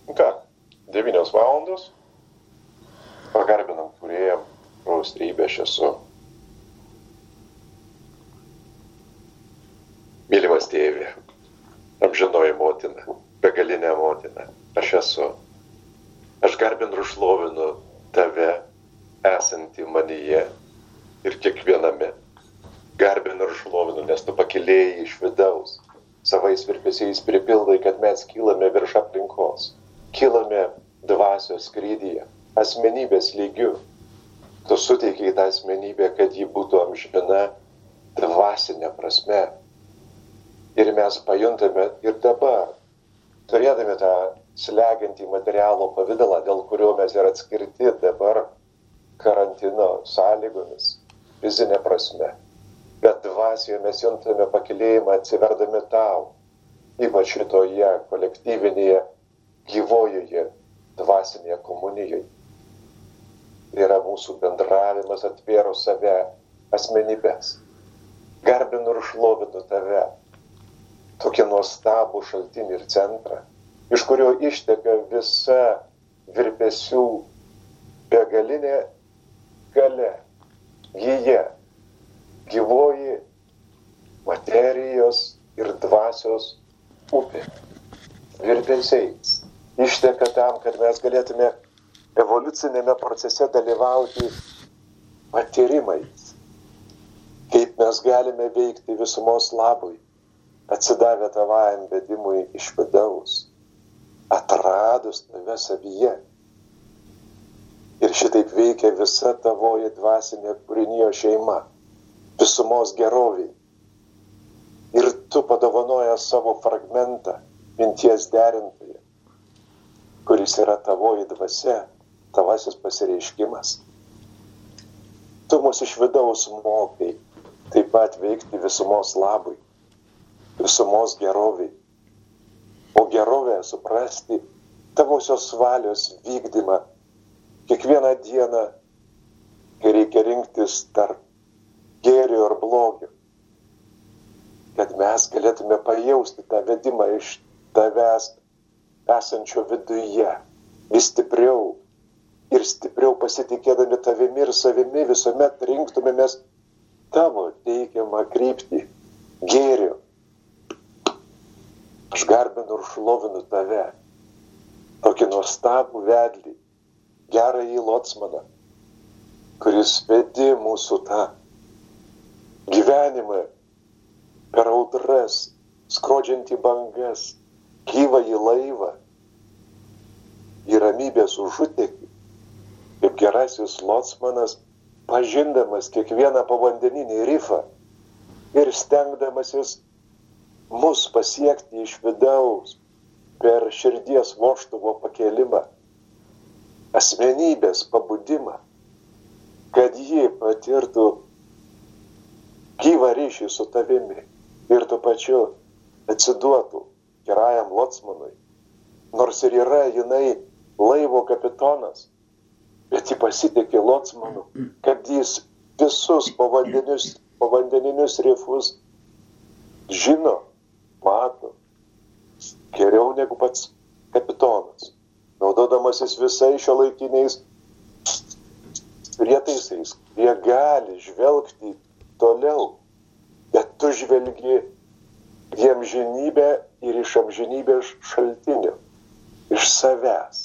Ką, 9 valandos? Pagarbinam kūrėjam, raustrybė aš esu. Mylimas tėvė, amžinoji motina, begalinė motina, aš esu. Aš garbinu ir šlovinu tave, esantį manyje ir kiekviename. Garbinu ir šlovinu, nes tu pakilėjai iš vidaus. Savais virpesiais pripildai, kad mes kylame virš aplinkos. Kylame dvasios skrydyje, asmenybės lygiu. Tu suteikiai tą asmenybę, kad ji būtų amžina dvasinė prasme. Ir mes pajuntame ir dabar, turėdami tą slegiantį materialo pavidalą, dėl kurio mes ir atskirti dabar karantino sąlygomis, fizinė prasme. Bet dvasioje mes juntame pakilėjimą atsiverdami tau, ypač šitoje kolektyvinėje, gyvojoje, dvasinėje komunijoje. Tai yra mūsų bendravimas atvėrus save asmenybės. Garbinu ir šlovinu tave, tokį nuostabų šaltinį ir centrą, iš kurio išteka visa virpesių begalinė galia, gyja, gyvoji materijos ir dvasios upė. Virpesiais išteka tam, kad mes galėtume evoliucinėme procese dalyvauti patyrimais, kaip mes galime veikti visumos labui, atsidavę tavajam vedimui iš vidaus, atradus tave savyje. Ir šitaip veikia visa tavoji dvasinė kūrinijo šeima, visumos geroviai. Ir tu padovanoja savo fragmentą, minties derintoje, kuris yra tavoji dvasia, tavasis pasireiškimas. Tu mus iš vidaus mokai taip pat veikti visumos labui, visumos geroviai. O gerovę suprasti tavosios valios vykdymą kiekvieną dieną, kai reikia rinktis tarp gėrio ir blogio, kad mes galėtume pajausti tą vedimą iš tavęs esančio viduje, vis stipriau ir stipriau pasitikėdami tavimi ir savimi visuomet rinktumėmės tavo teikiamą kryptį, gėrio. Aš garbinu ir šlovinu tave, tokį nuostabų vedlį, gerąjį locmaną, kuris vedi mūsų tą gyvenimą per audras, skrodžiantį bangas, gyvąjį laivą, į ramybės užutekį, kaip gerasis locmanas, pažindamas kiekvieną povandeninį rifą ir stengdamasis mus pasiekti iš vidaus per širdies vožtuvo pakėlimą, asmenybės pabudimą, kad ji patirtų gyvą ryšį su tavimi ir tuo pačiu atsiduotų gerajam locmanui. Nors ir yra jinai laivo kapitonas, bet ji pasitikė locmanu, kad jis visus povandeninius rifus žino, mato, geriau negu pats kapitonas, naudodamasis visais šiuolaikiniais prietaisais, kurie gali žvelgti toliau, bet tu žvelgi į amžinybę ir iš amžinybės šaltinio, iš savęs.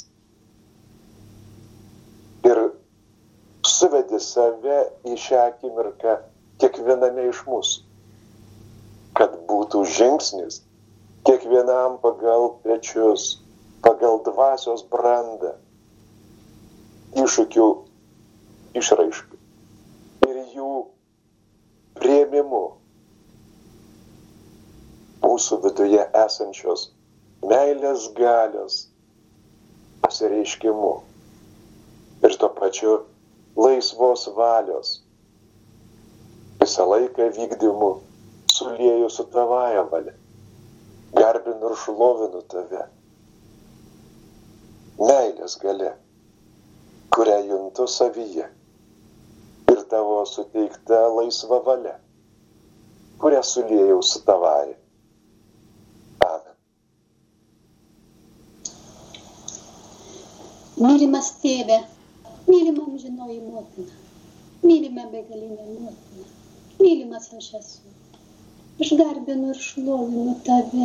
Ir suvedi save į šią akimirką kiekviename iš mūsų, kad būtų žingsnis kiekvienam pagal pečius, pagal dvasios brandą, iššūkių išraiškai ir jų priėmimu mūsų viduje esančios meilės galios pasireiškimu ir tuo pačiu laisvos valios visą laiką vykdymu sulieju su tavąja valia. Garbinu ir šlovinu tave. Meilės galia, kurią juntu savyje, ir tavo suteikta laisva valia, kurią suliejau su tavąja. Amen. Mylimas tėve, mylima amžinoji motina, mylima begalinė motina, mylimas aš esu. Aš garbinu ir šlovinu tave,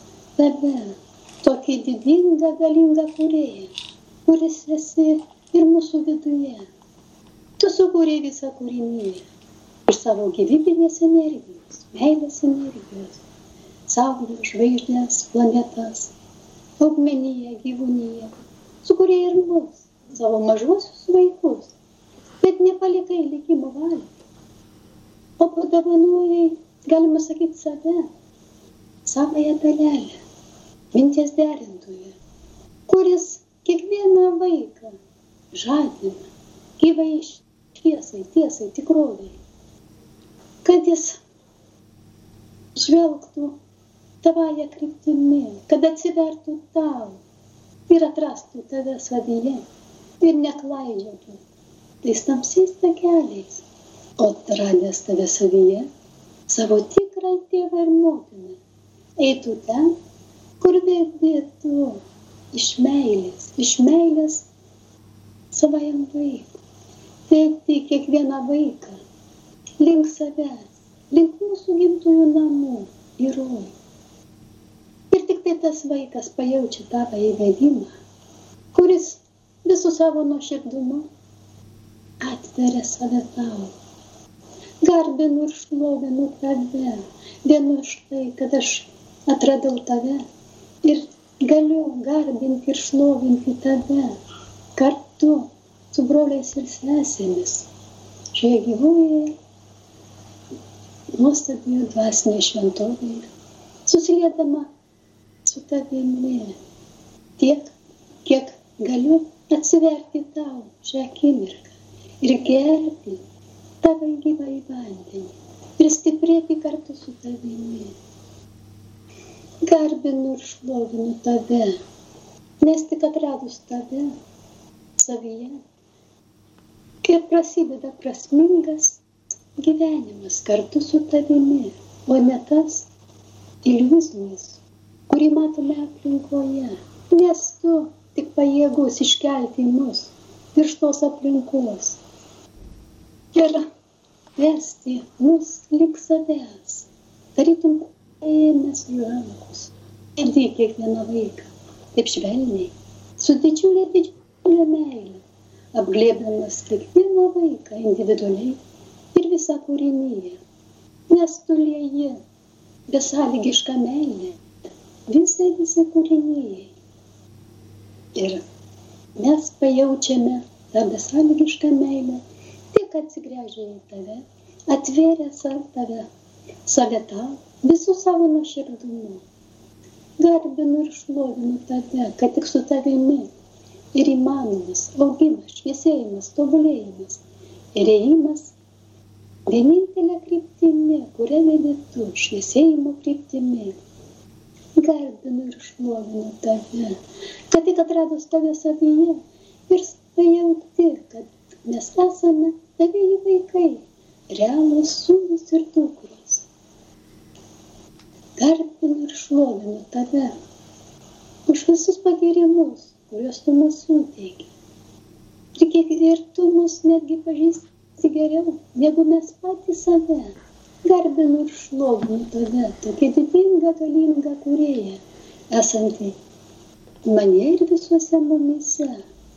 tokį didingą, galingą kūrėją, kuris esi ir mūsų viduje. Tu sukūrei visą kūriniją iš savo gyvybinės energijos, meilės energijos, saulę, žvaigždės, planetas, augmeniją, gyvūniją. Sukūrei ir mus, savo mažuosius vaikus, bet nepalikai likimo valią. O padovanojai, galima sakyti, save, savąją dalelę, minties derintoją, kuris kiekvieną vaiką žadina gyvai šviesai, tiesai, tikrovai, kad jis žvelgtų tavąją kryptimi, kad atsivertų tau ir atrastų tave savyje ir neklaidžiotų tais tamsiais takeliais, o atradęs tave savyje, savo tikrą tėvą ir motiną, eitų ten, kur vedėtų iš meilės savajam vaikui, veikti kiekvieną vaiką link savęs, link mūsų gimtųjų namų į rojų. Ir tik tai tas vaikas pajaučia tavo įvedimą, kuris visų savo nuoširdumu atveria save tau. Garbinu ir šlovinu tave, vienu iš tai, kad aš atradau tave ir galiu garbinti ir šlovinti tave kartu su broliais ir sesėmis šioje gyvoje nuostabioje dvasinėje šventovėje, susiliedama su tavimi tiek, kiek galiu atsiverti tau šią akimirką ir gerti tavo gyvąjį vandenį ir stiprėti kartu su tavimi. Garbinu ir šlovinu tave, nes tik atradus tave savyje ir prasideda prasmingas gyvenimas kartu su tavimi, o ne tas iliuzijas, kurį matome aplinkoje, nes tu tik pajėgus iškelti mus virš tos aplinkos ir vesti mus link savęs, tarytum paėmęs rankos, vedi kiekvieną vaiką, taip švelniai, su didžiulė meilė, apglėbdamas kiekvieną vaiką individualiai ir visą kūriniją, nes tu lieji besąlygišką meilę visai kūrinijai. Ir mes pajaučiame tą besąlygišką meilę, tik atsigręžę į tave, atvėrę save tau, visų savo nuoširdumu. Garbinu ir šlovinu tave, kad tik su tavimi ir įmanomas augimas, šviesėjimas, tobulėjimas ir ėjimas vienintelė kryptimi, kuria vedi tu, šviesėjimo kryptimi. Garbinu ir šlovinu tave, kad tik atradus tave savyje ir pajauti, kad mes esame tavieji vaikai, realūs sūnūs ir dukros. Garbinu ir šlovinu tave už visus pagyrimus, kuriuos tu mus suteiki. Ir tu mus netgi pažįsti geriau, negu mes patys save. Garbinu ir šlovinu tave, tokia didinga, galinga kūrėja, esanti manyje ir visuose mumyse.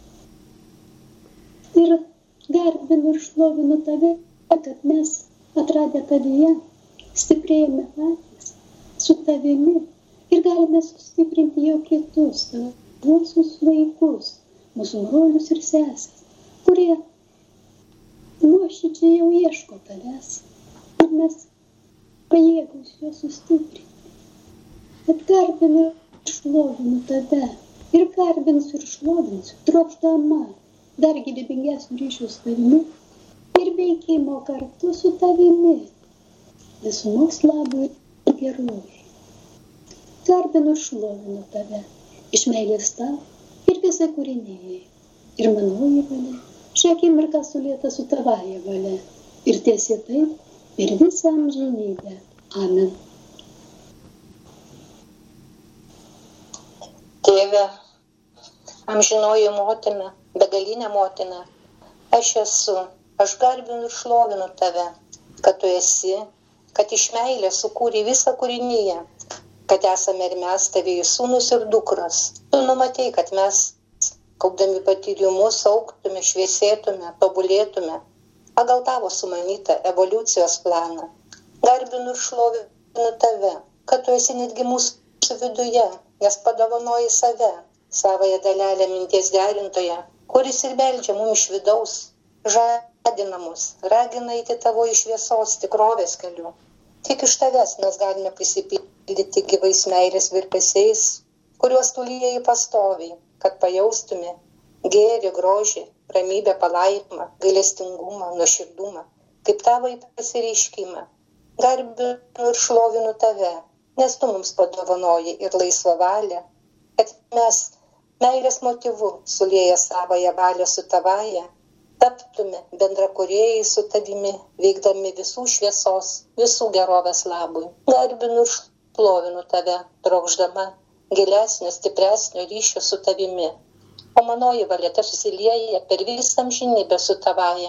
Ir garbinu ir šlovinu tave, kad mes atradę tavyje stiprėjame patys su tavimi ir galime sustiprinti jau kitus, tavuosius vaikus, mūsų brolius ir sesės, kurie nuoširdžiai jau ieško tavęs. Ir mes pajėgus juos sustiprinti. Bet garbinu ir šlovinu tave. Ir garbinsiu ir šlovinsiu, trokšdama dar gyvybingesnių ryšių su tavimi ir veikimo kartu su tavimi. Visumos labui ir gerovei. Garbinu ir šlovinu tave. Iš meilės tau ir visai kūrinėjai. Ir manoji valia, šią akimirką sulieta su tavąja valia. Ir tiesiai taip, ir visą amžinybę. Amen. Tėve, amžinoji motina, begalinė motina, aš esu, aš garbinu ir šlovinu tave, kad tu esi, kad iš meilės sukūrei visą kūrinyje, kad esame ir mes tavėjai sūnus ir dukros. Tu numatei, kad mes, kaupdami patyrimus, augtume, šviesėtume, tobulėtume, pagal tavo sumanytą evoliucijos planą. Garbinu ir šlovinu tave, kad tu esi netgi mūsų viduje, nes padovanoji save, savąją dalelę minties derintoje, kuris ir beldžia mums iš vidaus, žadina mus, ragina eiti tavo iš šviesos tikrovės keliu. Tik iš tavęs mes galime prisipildyti gyvais meilės virpesiais, kuriuos tu lieji pastoviai, kad pajaustume gėrį, grožį, ramybę, palaikymą, gailestingumą, nuoširdumą, kaip tavo pasireiškimą. Garbinu ir šlovinu tave, nes tu mums padovanoji ir laisvą valią, kad mes meilės motyvu sulieję savąją valią su tavaja, taptume bendrakūrėjai su tavimi, veikdami visų šviesos, visų gerovės labui. Garbinu ir šlovinu tave, trokšdama gilesnio, stipresnio ryšio su tavimi. O manoji valia te susilieja per visą amžinybę su tavaja.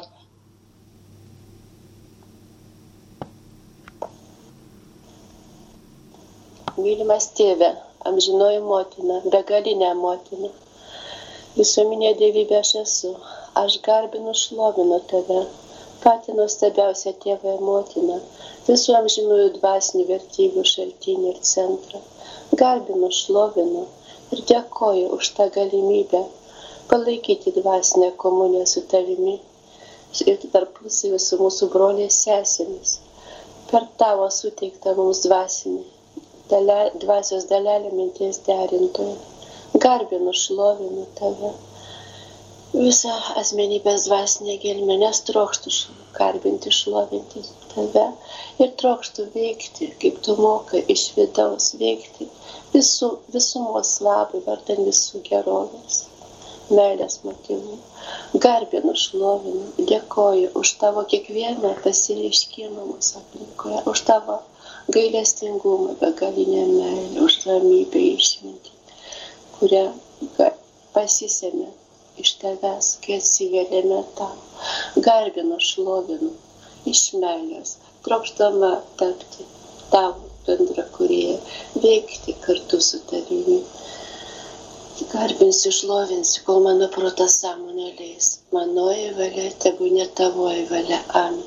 Mylimas tėve, amžinoji motina, begalinė motina, visuominė dievybė aš esu, aš garbinu, šlovinu tave, pati nuostabiausia tėva ir motina, visų amžinųjų dvasinių vertybių šaltinį ir centrą. Garbinu, šlovinu ir dėkoju už tą galimybę palaikyti dvasinę komuniją su tavimi ir tarpusavy su mūsų broliais sesėmis per tavo suteiktą mums dvasios dalelę minties derintoje. Garbinu, šlovinu tave. Visą asmenybės dvasinę gelmę, nes trokštų garbinti, šlovinti tave ir trokštų veikti, kaip tu mokai, iš vidaus veikti visumos labai, vardan visų gerovės, meilės motyvų. Garbinu, šlovinu, dėkoju už tavo kiekvieną pasireiškimą mūsų aplinkoje, už tavo gailestingumą, begalinę meilę, už ramybę išmintį, kurią pasisėmė iš tavęs, kai atsiverėme tau. Garbinu, šlovinu iš meilės, trokšdama tapti tavo bendrakūrėja, veikti kartu su tavimi. Garbinsiu, šlovinsiu, kol mano protas sąmonė leis. Manoji valia, tebūnie tavoji valia. Amen.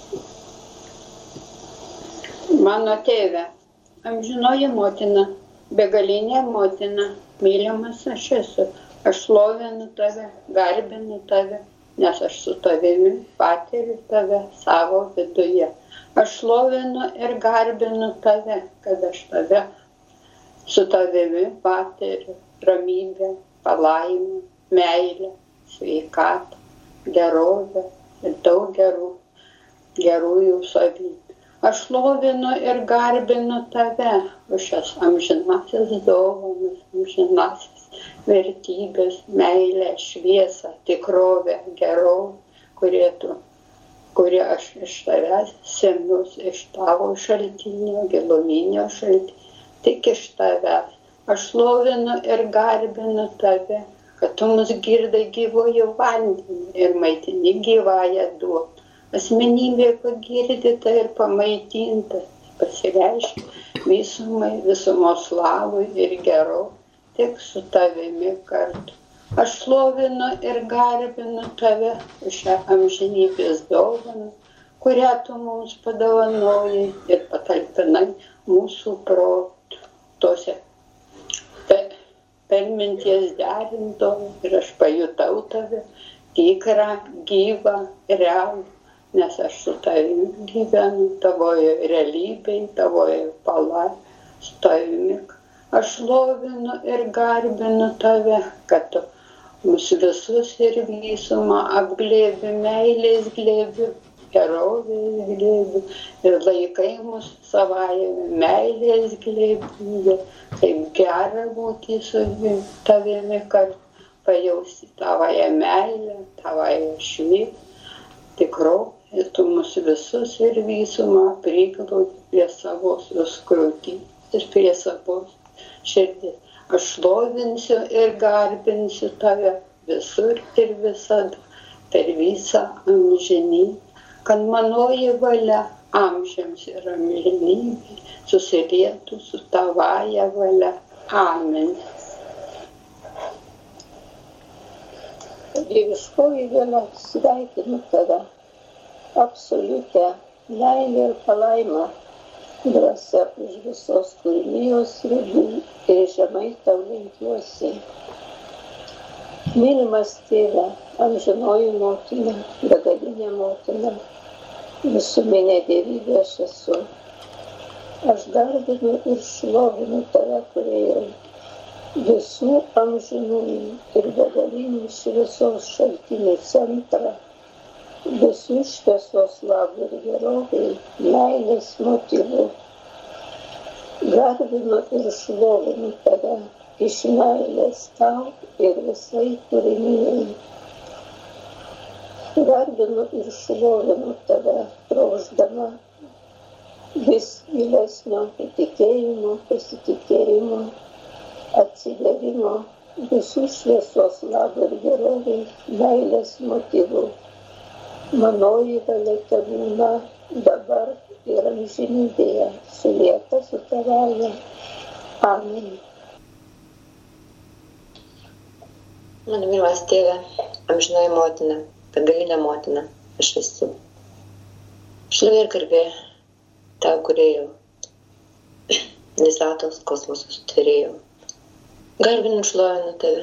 Mano tėve, amžinoji motina, begalinė motina, mylimas aš esu, aš šlovinu tave, garbinu tave, nes aš su tavimi patiriu tave savo viduje. Aš šlovinu ir garbinu tave, kad aš tave su tavimi patiriu ramybę, palaimą, meilę, sveikatą, gerovę ir daug gerųjų savybių. Aš šlovinu ir garbinu tave už šias amžinasis dovanas, amžinasis vertybės, meilę, šviesą, tikrovę, gerovę, kurie aš iš tavęs semiuos, iš tavo šaltinio, giluminio šaltinio, tik iš tavęs. Aš šlovinu ir garbinu tave, kad tu mus girdai gyvojų vandenį ir maitini gyvąją duoną. Asmenybė pagirdyta ir pamaitinta, pasireiškia visumai, visumos labui ir gerovei, tik su tavimi kartu. Aš šlovinu ir garbinu tave už šią amžinybės dovaną, kurią tu mums padovanojai ir patalpinai mūsų protuose. Per minties derintoje ir aš pajutau tave, tikrą, gyvą, realų, nes aš su tavimi gyvenu, tavoje realybėje, tavoje palaimėje, su tavimi. Aš šlovinu ir garbinu tave, kad tu mus visus ir visumą apglėbi, meilės glėbi, gerovės glėbi ir laikai mus savajame meilės glėbi, kaip gera būti su tavimi, kad pajausti tavąją meilę, tavąją šviesą, tikrovę. Ir tu mus visus ir visumą priglaudi prie savosios krūtinės ir prie savos širdies. aš šlovinsiu ir garbinsiu tave visur ir visada, per visą amžinybę, kad manoji valia amžiams ir amžinybė susilietų su tavaja valia. Amen. Dieviškoji valia, sveikinu tave, absoliutę meilę ir palaimą, dvasia už visos kūrinijos ribų ir žemai tau lenkiuosi. Mylimas tėve, amžinoji motina, begalinė motina, visuminė dievybė aš esu. Aš garbinu ir šlovinu tave, Kūrėjau, visų amžinųjų ir begalinių šviesos šaltinių centrą, visų šviesos labų ir gerovai, meilės motyvų. Garbinu ir šlovinu tave iš meilės tau ir visai kūrinijai. Garbinu ir šlovinu tave, trokšdama vis gilesnio įtikėjimo, pasitikėjimo, atsidavimo, visų šviesos labų ir gerovai, meilės motyvų. Manoji valia tebūna dabar ir amžinybėje, sulieta su tavąja. Amen. Mano mylimas tėve, amžinoji motina, begalinė motina, aš esu. Šlovė ir garbė tau, Kūrėjau, visatos kosmoso sutvėrėjau. Garbinu ir šlovinu tave,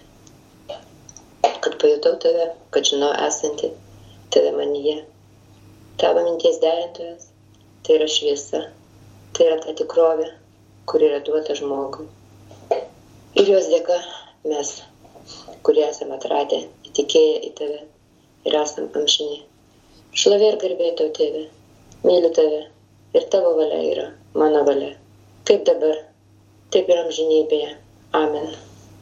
kad pajutau tave, kad žinau esanti tave manyje. Tavo minties derintojas, tai yra šviesa, tai yra ta tikrovė, kuri yra duota žmogui. Ir jos dėka mes, kurie esame atradę, įtikėję į tave ir esam amžini. Šlovė ir garbė tau, tėve, myliu tave ir tavo valia yra mano valia. Kaip dabar, taip ir amžinybėje. Amen.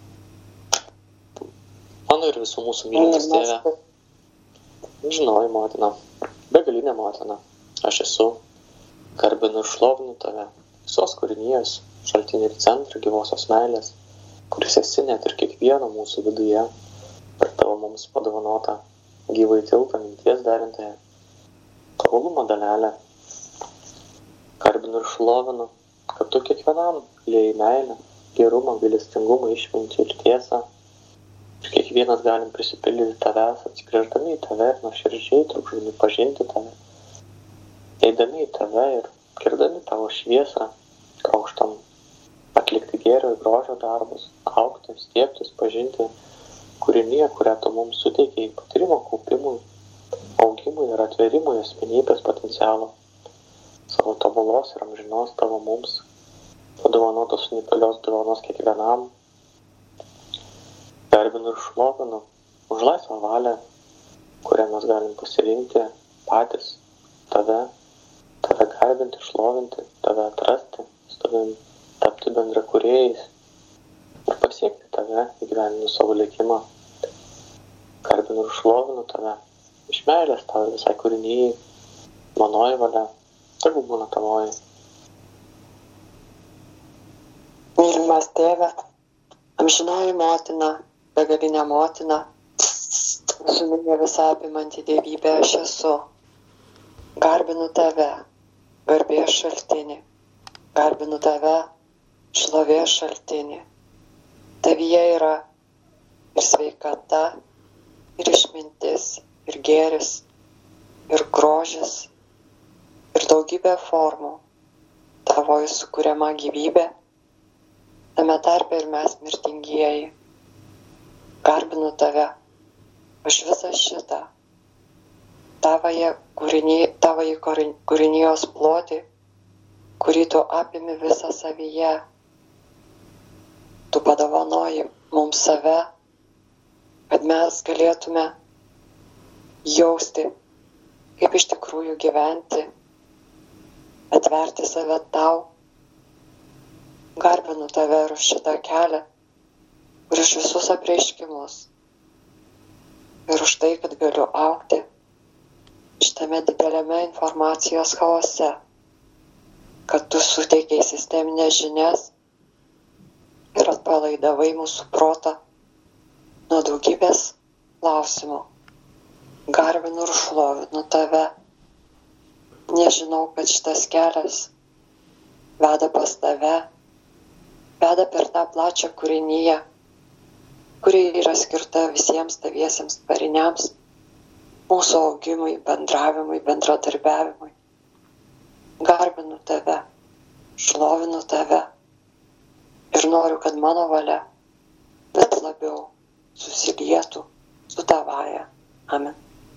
Mano ir visų mūsų mylimas tėve, amžinoji motina, begalinė motina, aš esu, garbinu ir šlovinu tave, visos kūrinijos, šaltinį ir centrą gyvosios meilės, kuris esi net ir kiekvieno mūsų viduje, per tavo mums padovanotą gyvai tiltą minties derintoje, tobulumo dalelę. Garbinu ir šlovinu, kad tu kiekvienam lieji meilę, gerumą, gailestingumą, išmintį ir tiesą. Ir kiekvienas galim prisipildyti tavęs, atsigręždami į tave ir nuoširdžiai trokšdami pažinti tave. Eidami į tave ir girdami tavo šviesą, trokštam atlikti gėrio ir grožio darbus, augti, stiebtis, pažinti kūriniją, kurią tu mums suteikei patyrimo kaupimui, augimui ir atverimui asmenybės potencialo, savo tobulos ir amžinos tavo mums padovanotos unikalios dovanos kiekvienam. Garbinu ir šlovinu už laisvą valią, kurią mes galim pasirinkti patys tave garbinti, šlovinti, tave atrasti, su tavim tapti bendrakūrėjais ir pasiekti tave įgyvendinti savo likimą. Garbinu ir šlovinu tave iš meilės tau visai kūrinijai, manoji valia, tegu būna tavoji. Mylimas tėve, amžinoji motina, begalinė motina, visuminė visą apimanti dievybė aš esu. Garbinu tave, garbės šaltinį, garbinu tave, šlovės šaltinį. Tavyje yra ir sveikata, ir išmintis, ir gėris, ir grožis, ir daugybė formų. Tavoji sukuriama gyvybė, tame tarpe ir mes mirtingieji. Garbinu tave už visą šitą, tavąjį kūrinijos plotį, kurį tu apimi visą savyje. Tu padovanoji mums save, kad mes galėtume jausti, kaip iš tikrųjų gyventi, atverti save tau. Garbinu tave ir už šitą kelią, ir už visus apreiškimus, ir už tai, kad galiu augti šitame dideliame informacijos chaose, kad tu suteikiai sisteminės žinias ir atpalaidavai mūsų protą nuo daugybės klausimų. Garbinu ir šlovinu tave. Nežinau, kad šitas kelias veda pas tave, veda per tą plačią kūrinyje, kuri yra skirta visiems taviesiems tvariniams, mūsų augimui, bendravimui, bendradarbiavimui. Garbinu tave, šlovinu tave ir noriu, kad mano valia vis labiau susilietų su tavaja. Amen.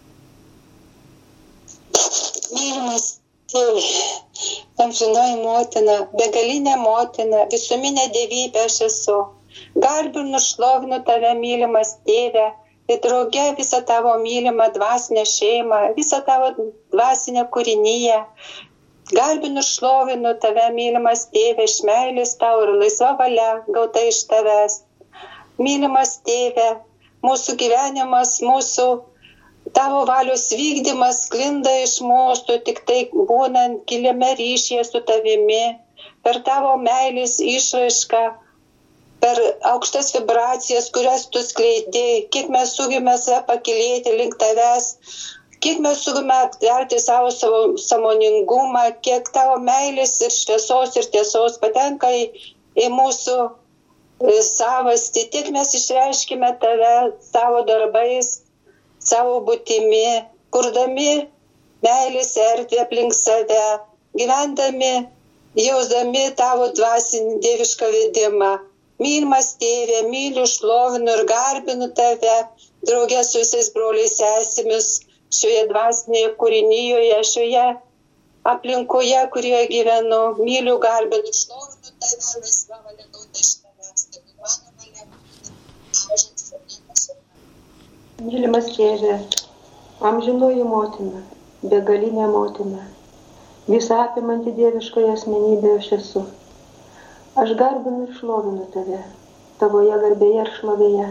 Mylimas tėve, amžinoji motina, begalinė motina, visuminė dievybė aš esu. Garbinu, šlovinu tave, mylimas tėve, ir drauge visą tavo mylimą dvasinę šeimą, visą tavo dvasinę kūrinyje. Garbinu, šlovinu tave, mylimas tėve, iš meilės tau ir laisva valia gauta iš tavęs. Mylimas tėve, mūsų gyvenimas, mūsų tavo valios vykdymas sklinda iš mūsų, tik tai būnant giliame ryšyje su tavimi, per tavo meilės išraišką, per aukštas vibracijas, kurias tu skleidėjai, kiek mes sugebame save pakilėti link tavęs, kiek mes sugebame atverti savo sąmoningumą, kiek tavo meilės ir šviesos ir tiesos patenka į mūsų savastį, tiek mes išreiškime tave savo darbais, savo būtimi, kurdami meilės erdvę aplink save, gyvendami, jausdami tavo dvasinį dievišką vedimą. Mylimas tėve, myliu, šlovinu ir garbinu tave, draugė su visais broliais sesėmis, šioje dvasinėje kūrinyje, šioje aplinkoje, kurioje gyvenu. Myliu, garbinu, šlovinu tave, laisva valia gauta iš tavęs, kad mano valia aužins savykas. Mylimas tėve, amžinoji motina, begalinė motina, visą apimanti dieviškoje asmenybėje aš esu. Aš garbinu ir šlovinu tave, tavoje garbėje ir šlovėje.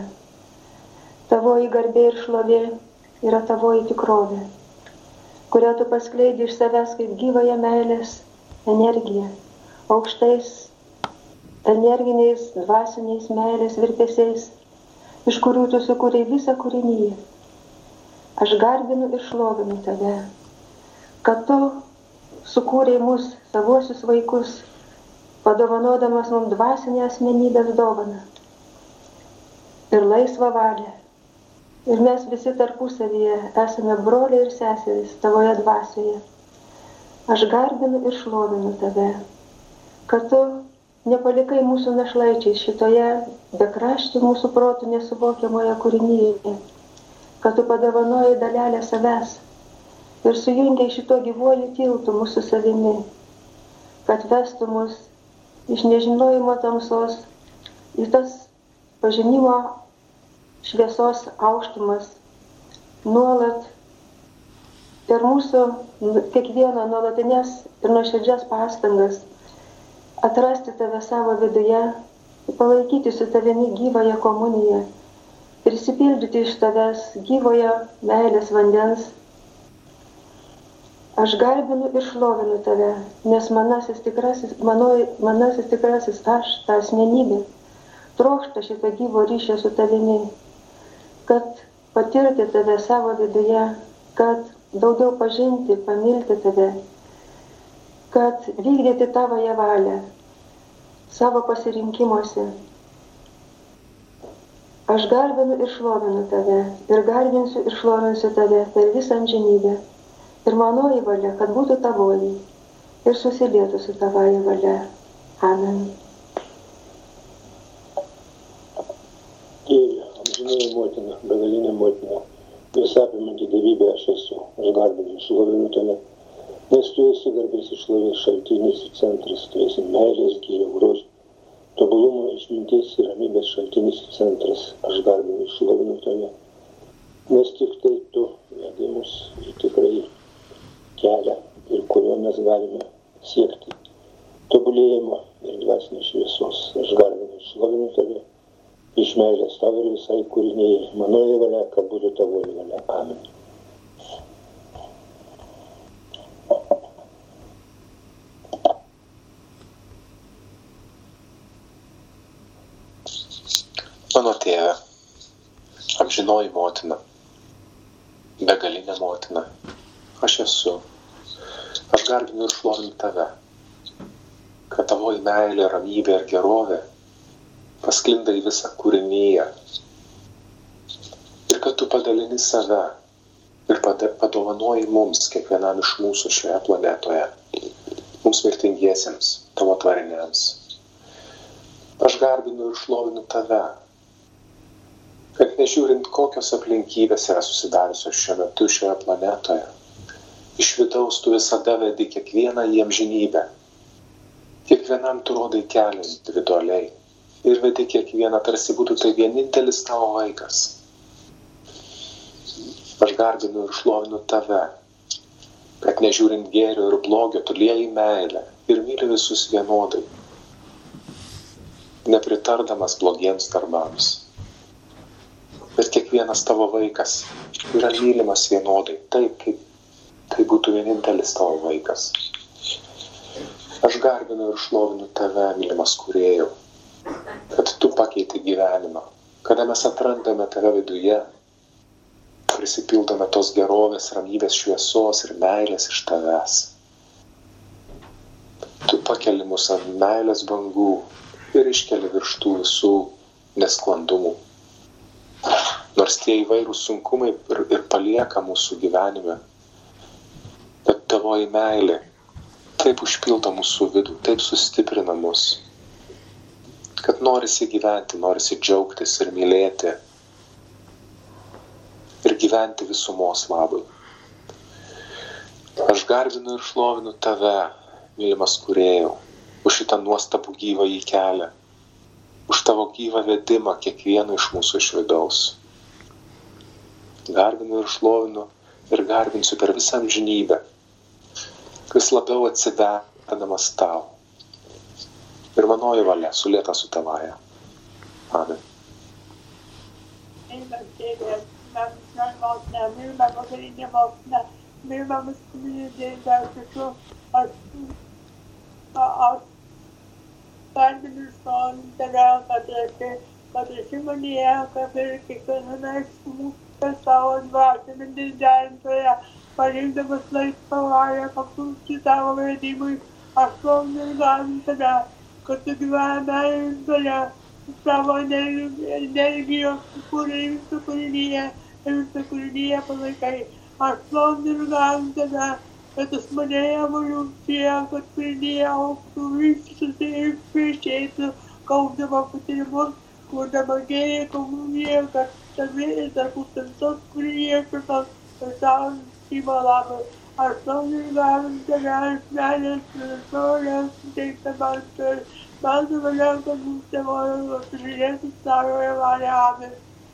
Tavoji garbė ir šlovė yra tavoji tikrovė, kurią tu paskleidi iš savęs kaip gyvąją meilės energiją, aukštais energiniais, dvasiniais meilės virpesiais, iš kurių tu sukūrei visą kūrinyje. Aš garbinu ir šlovinu tave, kad tu sukūrei mus, savosius vaikus, padovanodamas mums dvasinę asmenybės dovaną ir laisvą valią. Ir mes visi tarpusavyje esame broliai ir seserys tavoje dvasioje. Aš garbinu ir šlovinu tave, kad tu nepalikai mūsų našlaičiais šitoje bekraštį mūsų protų nesuvokiamoje kūrinyje, kad tu padovanojai dalelę savęs ir sujungiai šito gyvuoju tiltu mūsų savimi, kad vestų mus iš nežinojimo tamsos į tas pažinimo šviesos aukštumas nuolat ir mūsų kiekvieno nuolatinės ir nuoširdžias pastangas atrasti tave savo viduje, palaikyti su tavimi gyvąją komuniją, prisipildyti iš tavęs gyvojo meilės vandens. Aš garbinu ir šlovinu tave, nes manasis tikrasis aš, ta asmenybė, trokšta šitą gyvo ryšio su tavimi, kad patirti tave savo viduje, kad daugiau pažinti, pamilti tave, kad vykdyti tavoje valią savo pasirinkimuose. Aš garbinu ir šlovinu tave, ir garbinsiu ir šlovinsiu tave per visą amžinybę. Ir manoji valia, kad būtų tavoji ir susilietų su tavoji valia. Amen. Tėve, amžinoji motina, begalinė motina, visą apimanti dievybė aš esu. Aš garbinu, šlovinu tave, nes tu esi garbės ir šlovės šaltinis ir centras, tu esi meilės, gėrio, grožio, tobulumo, išminties ir ramybės šaltinis ir centras. Aš garbinu, šlovinu tave, nes tik tai tu vedi mus į tikrai kelią, ir kurio mes galime siekti tobulėjimo ir dvasinės šviesos. Aš garbinu ir šlovinu tave, iš meilės tavo ir visai kūriniai, manoji valia, kad būtų tavoji valia. Amen. Mano tėve, amžinoji motina, begalinė motina, aš esu. Aš garbinu ir šlovinu tave, kad tavoji meilė, ramybė ir gerovė pasklinda į visą kūrinyje. Ir kad tu padalini save ir padovanoji mums, kiekvienam iš mūsų šioje planetoje, mums mirtingiesiems, tavo tvariniams. Aš garbinu ir šlovinu tave, kad nežiūrint kokios aplinkybės yra susidariusios šiuo metu šioje planetoje, iš vidaus tu visada vedi kiekvieną į amžinybę. Kiekvienam tu rodai kelią individualiai ir vedi kiekvieną, tarsi būtų tai vienintelis tavo vaikas. Aš garbinu ir šlovinu tave, kad nežiūrint gėrio ir blogio, tu lieji meilę ir myli visus vienodai, nepritardamas blogiems darbams. Bet kiekvienas tavo vaikas yra mylimas vienodai, taip kaip tai būtų vienintelis tavo vaikas. Aš garbinu ir šlovinu tave, mylimas kūrėjau, kad tu pakeiti gyvenimą, kada mes atrandame tave viduje, prisipildome tos gerovės, ramybės, šviesos ir meilės iš tavęs. Tu pakeli mus ant meilės bangų ir iškeli virš tų visų nesklandumų. Nors tie įvairūs sunkumai ir palieka mūsų gyvenime, bet tavoji meilė taip užpildo mūsų vidų, taip sustiprina mus, kad norisi gyventi, norisi džiaugtis ir mylėti ir gyventi visumos labui. Aš garbinu ir šlovinu tave, mylimas kūrėjau, už šitą nuostabų gyvąjį kelią, už tavo gyvą vedimą kiekvieno iš mūsų iš vidaus. Garbinu ir šlovinu ir garbinsiu per visą amžinybę, vis labiau atsiverdamas tau. Ir manoji valia sulieta su tavaja. Amen. Garbinu ir šlovinu tave, kad esi manyje, kad ir kiekviename iš mūsų savo dvasinį derintoje, parinkdamas laisvą valią paklūsti tavo vedimui. Aš šlovinu ir garbinu tave, kad tu gyvena ir galia savo energijos sukūrė visą kūrinyje ir visą kūrinyje palaikai. Aš šlovinu ir garbinu tave, kad tu mane evoliuciją, kad kūrinyje augtų vystytųsi ir išeitų, kaupdama patyrimus, kurdama gėrį komuniją, kad tavi ir tarpustamtos kūrinyje šitos pasaulis šeima labai. Aš šlovinu ir garbinu tave, iš meilės ir istorijos suteikta man valia, kad mums tavoje sužiūrėtų savoje valia. Amen.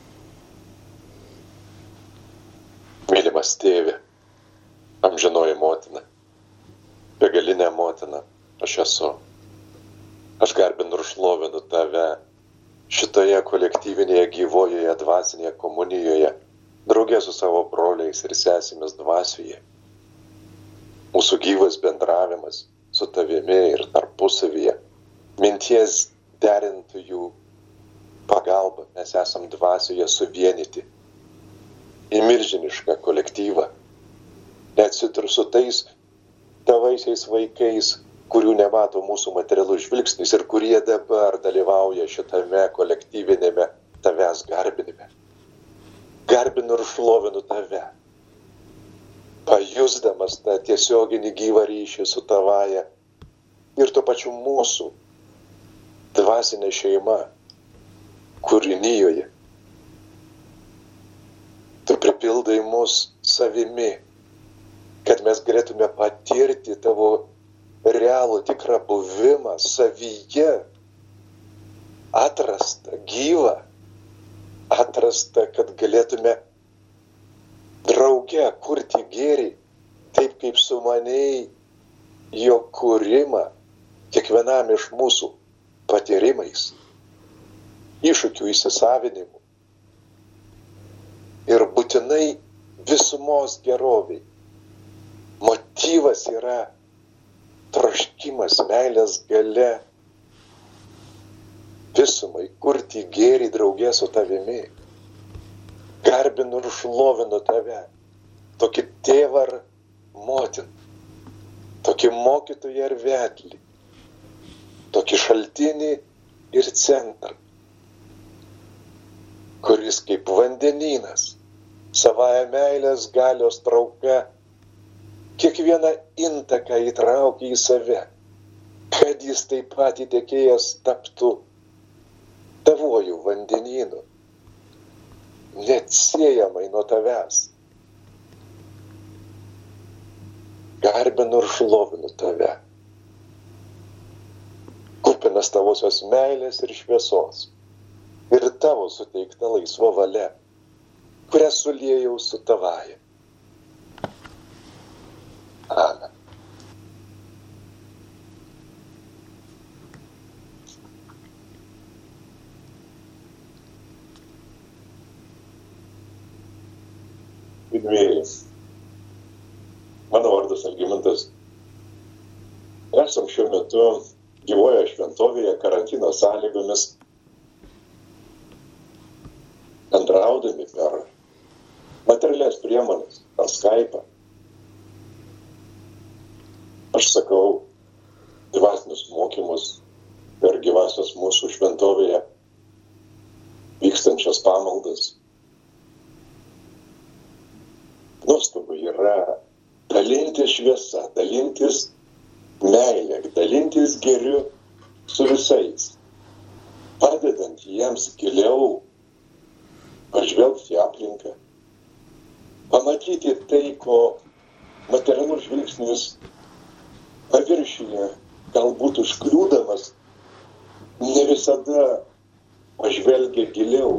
Mylimas tėve, amžinoji motina, begalinė motina, aš esu. Aš garbinu ir šlovinu tave šitoje kolektyvinėje gyvojoje dvasinėje komunijoje, drauge su savo broliais ir sesėmis dvasioje. Mūsų gyvas bendravimas su tavimi ir tarpusavyje, minties derintojų pagalba, mes esam dvasioje suvienyti į milžinišką kolektyvą, net su tais tavaisiais vaikais, kurių nemato mūsų materialus žvilgsnis ir kurie dabar dalyvauja šitame kolektyvinėme tavęs garbinime. Garbinu ir šlovinu tave, pajusdamas tą tiesioginį gyvą ryšį su tavaja ir tuo pačiu mūsų dvasinė šeima kūrinijoje. Tu pripildai mus savimi, kad mes galėtume patirti tavo realų tikrą buvimą savyje, atrastą, gyvą, atrastą, kad galėtume drauge kurti gėrį, taip kaip sumanei jo kūrimą kiekvienam iš mūsų patyrimais, iššūkių įsisavinimu ir būtinai visumos geroviai. Motyvas yra troškimas, meilės galia visumai, kurti gėrį draugė su tavimi. Garbinu ir šlovinu tave, tokį tėvą ar motiną, tokį mokytoją ir vedlį, tokį šaltinį ir centrą, kuris kaip vandenynas savąją meilės galios trauka kiekvieną intaką įtraukia į save, kad jis taip pat įtekėjęs taptų tavojų vandenynu, neatsiejamai nuo tavęs. Garbinu ir šlovinu tave, kupinas tavosios meilės ir šviesos, ir tavo suteikta laisva valia, kurią suliejau su tavaja. Amen. Vidvėjai, mano vardas Algimantas. Esam šiuo metu gyvoje šventovėje karantino sąlygomis, bendraudami per materialias priemonės, per Skype'ą. Aš sakau dvasinius mokymus per gyvasias mūsų šventovėje vykstančias pamaldas. Nuostabu yra dalintis šviesa, dalintis meilė, dalintis gėriu su visais, padedant jiems giliau pažvelgti į aplinką, pamatyti tai, ko materialus žvilgsnis paviršiuje galbūt užkliūdamas ne visada pažvelgia giliau.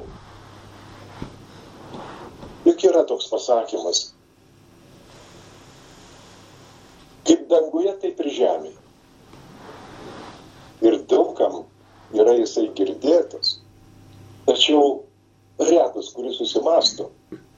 Juk yra toks pasakymas, kaip danguje, taip ir žemėje. Ir daugam yra jisai girdėtas, tačiau retas, kuris susimąsto,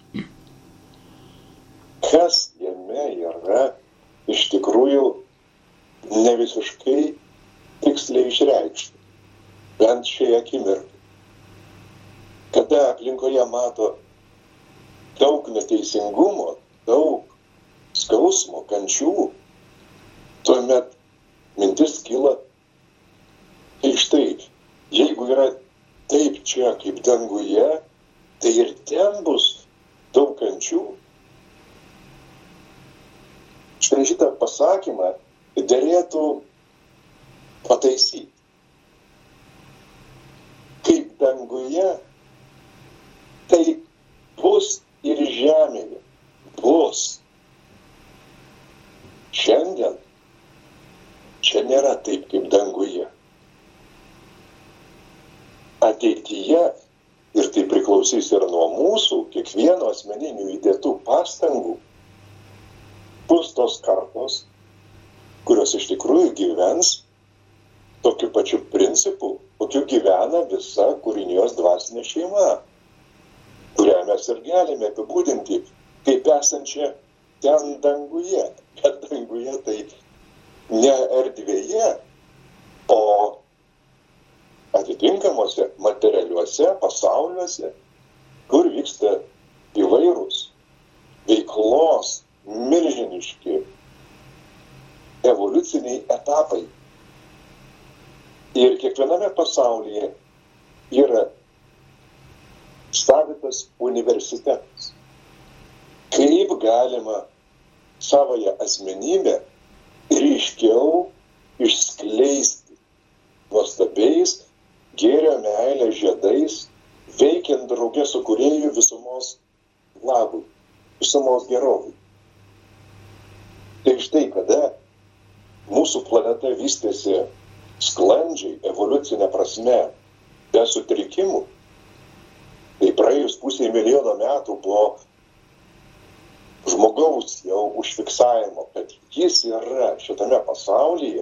kas jame yra iš tikrųjų ne visiškai tiksliai išreikšta, bent šiai akimirkai. Kada aplinkoje mato daug neteisingumo, daug skausmo, kančių, tuomet mintis kyla, tai štai, jeigu yra taip čia kaip danguje, tai ir ten bus daug kančių. Štai šitą pasakymą derėtų pataisyti. Kaip danguje, tai bus ir žemėje. Bus. Šiandien čia nėra taip kaip danguje. Ateityje, ir tai priklausys ir nuo mūsų, kiekvieno asmeninių įdėtų pastangų, bus tos kartos, kurios iš tikrųjų gyvens tokiu pačiu principu, kokiu gyvena visa kūrinijos dvasinė šeima, kurią mes ir galime apibūdinti kaip esančią ten danguje. Bet danguje tai ne erdvėje, o atitinkamuose materialiuose pasauliuose, kur vyksta įvairūs veiklos milžiniški evoliuciniai etapai. Ir kiekviename pasaulyje yra savitas universitetas. Kaip galima savoje asmenybę ryškiau išskleisti nuostabiais gėrio meilės žiedais, veikiant drauge su kūrėju visumos labui, visumos gerovui. Tai štai kada mūsų planeta vystėsi sklandžiai, evoliucinė prasme, be sutrikimų, tai praėjus 500 milijono metų po žmogaus jau užfiksavimo, kad jis yra šitame pasaulyje,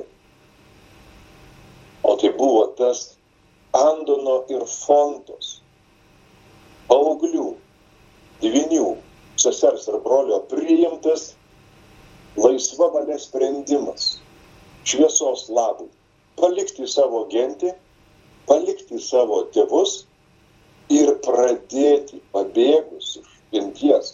o tai buvo tas Andono ir Fontos, paauglių, 9 sesers ir brolio priimtas laisva valia sprendimas šviesos labui, palikti savo gentį palikti savo tėvus ir pradėti pabėgus iš genties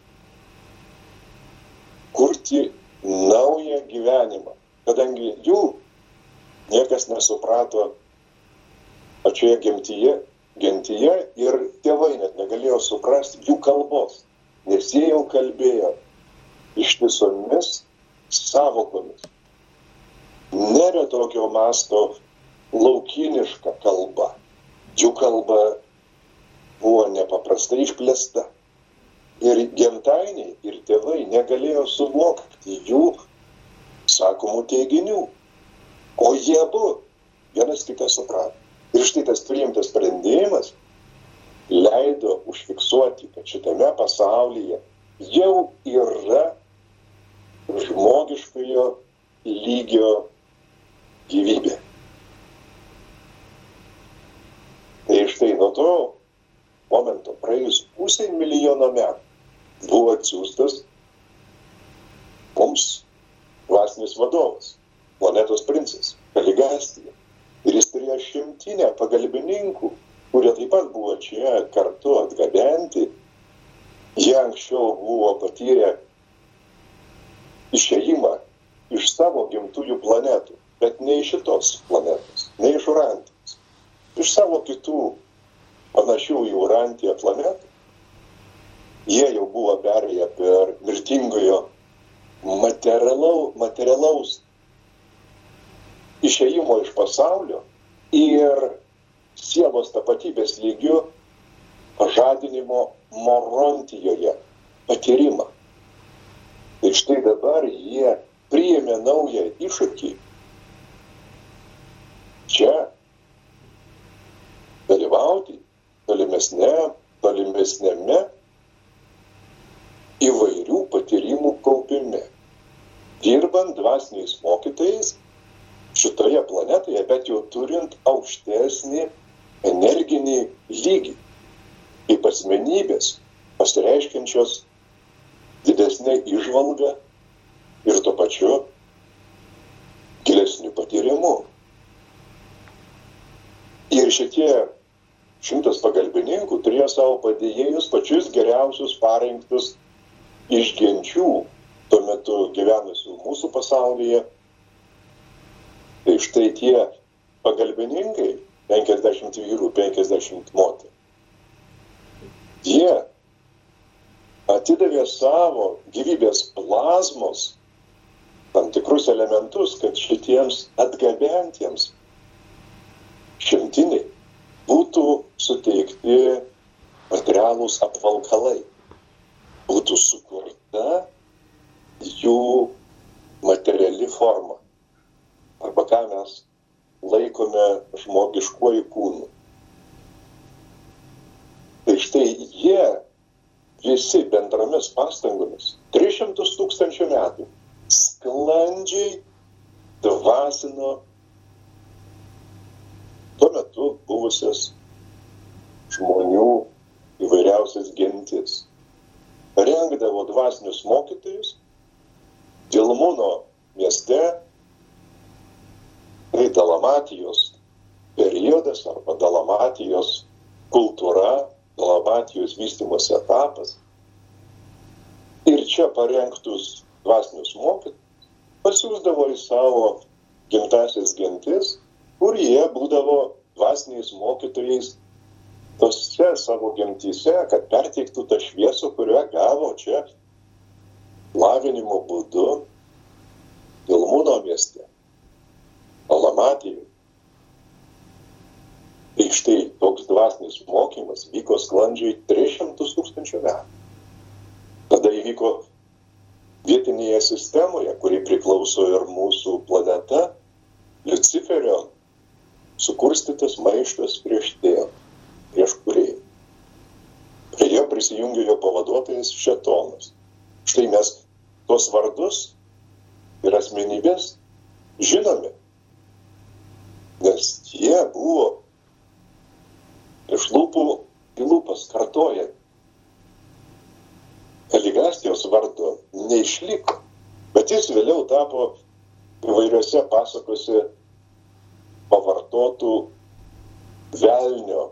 kurti naują gyvenimą, kadangi jų niekas nesuprato pačioje gentyje ir tėvai net negalėjo suprasti jų kalbos, nes jie jau kalbėjo ištisomis sąvokomis. Nėra tokio masto laukiniška kalba. Jų kalba buvo nepaprastai išplėsta. Ir gentainiai, ir tėvai negalėjo suvokti jų sakomų teiginių. O jie abu vienas kitą suprato. Ir štai tas priimtas sprendimas leido užfiksuoti, kad šitame pasaulyje jau yra žmogiškojo lygio gyvybė. Tai štai nuo to momento praėjus 500 milijono metų buvo atsiųstas mums dvasinis vadovas, planetos princas, Kaligastija. Ir jis turėjo 100 pagalbininkų, kurie taip pat buvo čia kartu atgabenti. Jie anksčiau buvo patyrę išėjimą iš savo gimtųjų planetų, bet ne iš šitos planetos, ne iš Urantijos. Iš savo kitų panašių į Urantiją planetų. Jie jau buvo perėję per mirtingojo materialaus išėjimo iš pasaulio ir sielos tapatybės lygių pažadinimo Morontijoje patyrimą. Ir štai dabar jie priėmė naują iššūkį čia dalyvauti tolimesnėme įvairių patyrimų kaupime, dirbant dvasiniais mokytojais šitoje planetoje, bet jau turint aukštesnį energinį lygį, kaip asmenybės, pasireiškiančios didesnė įžvalga ir tuo pačiu gilesnių patyrimų. Ir šitie 100 pagalbininkų turėjo savo padėjėjus pačius geriausius parinktus iš genčių tuo metu gyvenusių mūsų pasaulyje. Tai štai tie pagalbininkai, 50 vyrų, 50 moterų, jie atidavė savo gyvybės plazmos tam tikrus elementus, kad šitiems atgabentiems 100 būtų suteikti materialūs apvalkalai, būtų sukurta jų materiali forma, arba ką mes laikome žmogiškuoju kūnu. Tai štai jie visi bendromis pastangomis 300 000 metų sklandžiai dvasino tuo metu buvusias žmonių įvairiausias gentis. Rengdavo dvasinius mokytojus Dilmuno mieste, tai Dalamatijos periodas arba Dalamatijos kultūra, Dalamatijos vystymosi etapas. Ir čia parengtus dvasinius mokytojus pasiųsdavo į savo gimtasias gentis, kur jie būdavo dvasiniais mokytojais tose savo gentyse, kad perteiktų tą šviesą, kurią gavo čia lavinimo būdu Dilmuno mieste, Dalamatijoje. Tai štai toks dvasinis mokymas vyko sklandžiai 300 000 metų. Tada įvyko vietinėje sistemoje, kuri priklauso ir mūsų planeta, Liuciferio sukurstytas maištas prieš tėvą, prieš kūrėją. Prie jo prisijungė jo pavaduotojas Šėtonas. Štai mes tos vardus ir asmenybės žinome, nes jie buvo iš lūpų į lūpas kartoja. Kaligastijos vardo neišliko, bet jis vėliau tapo įvairiose pasakose pavartotų velnio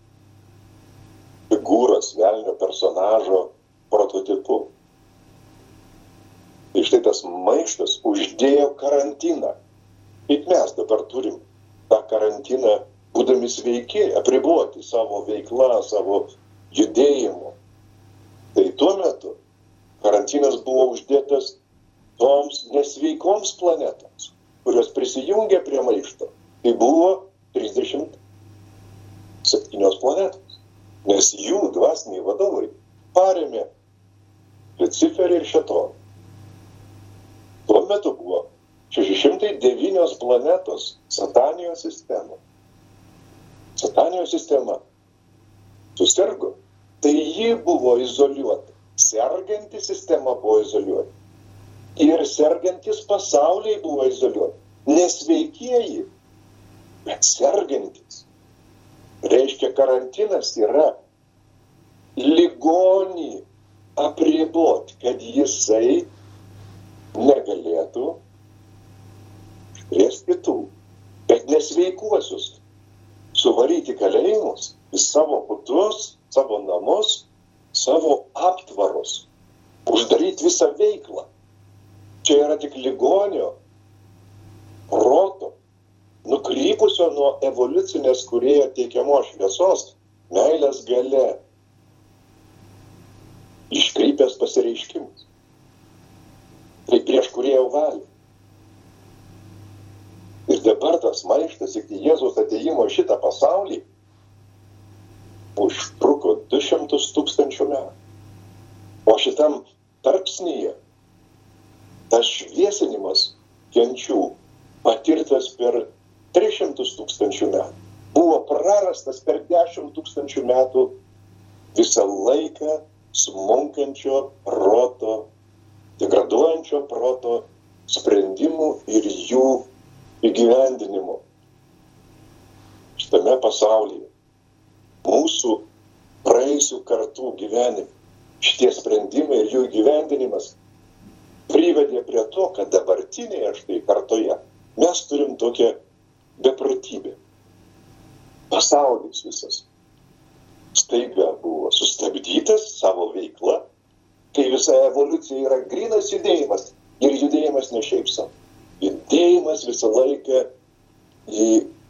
figūros, velnio personažo prototipu. Ir štai tas maištas uždėjo karantiną. Kaip mes dabar turim tą karantiną, būdami sveiki, apriboti savo veiklą, savo judėjimu. Tai tuo metu karantinas buvo uždėtas toms nesveikoms planetoms, kurios prisijungė prie maišto. Tai buvo 37 planetos, nes jų dvasiniai vadovai parėmė Luciferį ir Šėtoną. Tuo metu buvo 609 planetos Satanijos sistema. Satanijos sistema susirgo, tai ji buvo izoliuota. Serganti sistema buvo izoliuota. Ir sergantis pasauliai buvo izoliuoti. Nesveikieji, bet sergantis. Reiškia, karantinas yra ligonį apriboti, kad jisai negalėtų užkrėsti kitų. Bet nesveikuosius suvaryti kalėjimus į savo butus, savo namus, savo aptvarus, uždaryti visą veiklą. Čia yra tik ligonio proto, nukrypusio nuo evoliucinės kūrėjo teikiamos šviesos, meilės galia, iškrypęs pasireiškimas. Tai prieš kūrėjo valią. Ir dabar tas maištas iki Jėzaus ateimo šitą pasaulį užtruko 200 000 metų. O šitam tarpsnyje tas šviesinimas kenčių patirtas per 300 000 metų. Buvo prarastas per 10 000 metų visą laiką smunkančio proto, degraduojančio proto sprendimų ir jų įgyvendinimo. Šitame pasaulyje, mūsų praėjusių kartų gyvenime, šitie sprendimai ir jų įgyvendinimas privedė prie to, kad dabartinėje štai kartoje mes turim tokią beprotybę. Pasaulis visas staiga buvo sustabdytas savo veikla, kai visa evoliucija yra grynas judėjimas ir judėjimas ne šiaip savo. Judėjimas visą laiką į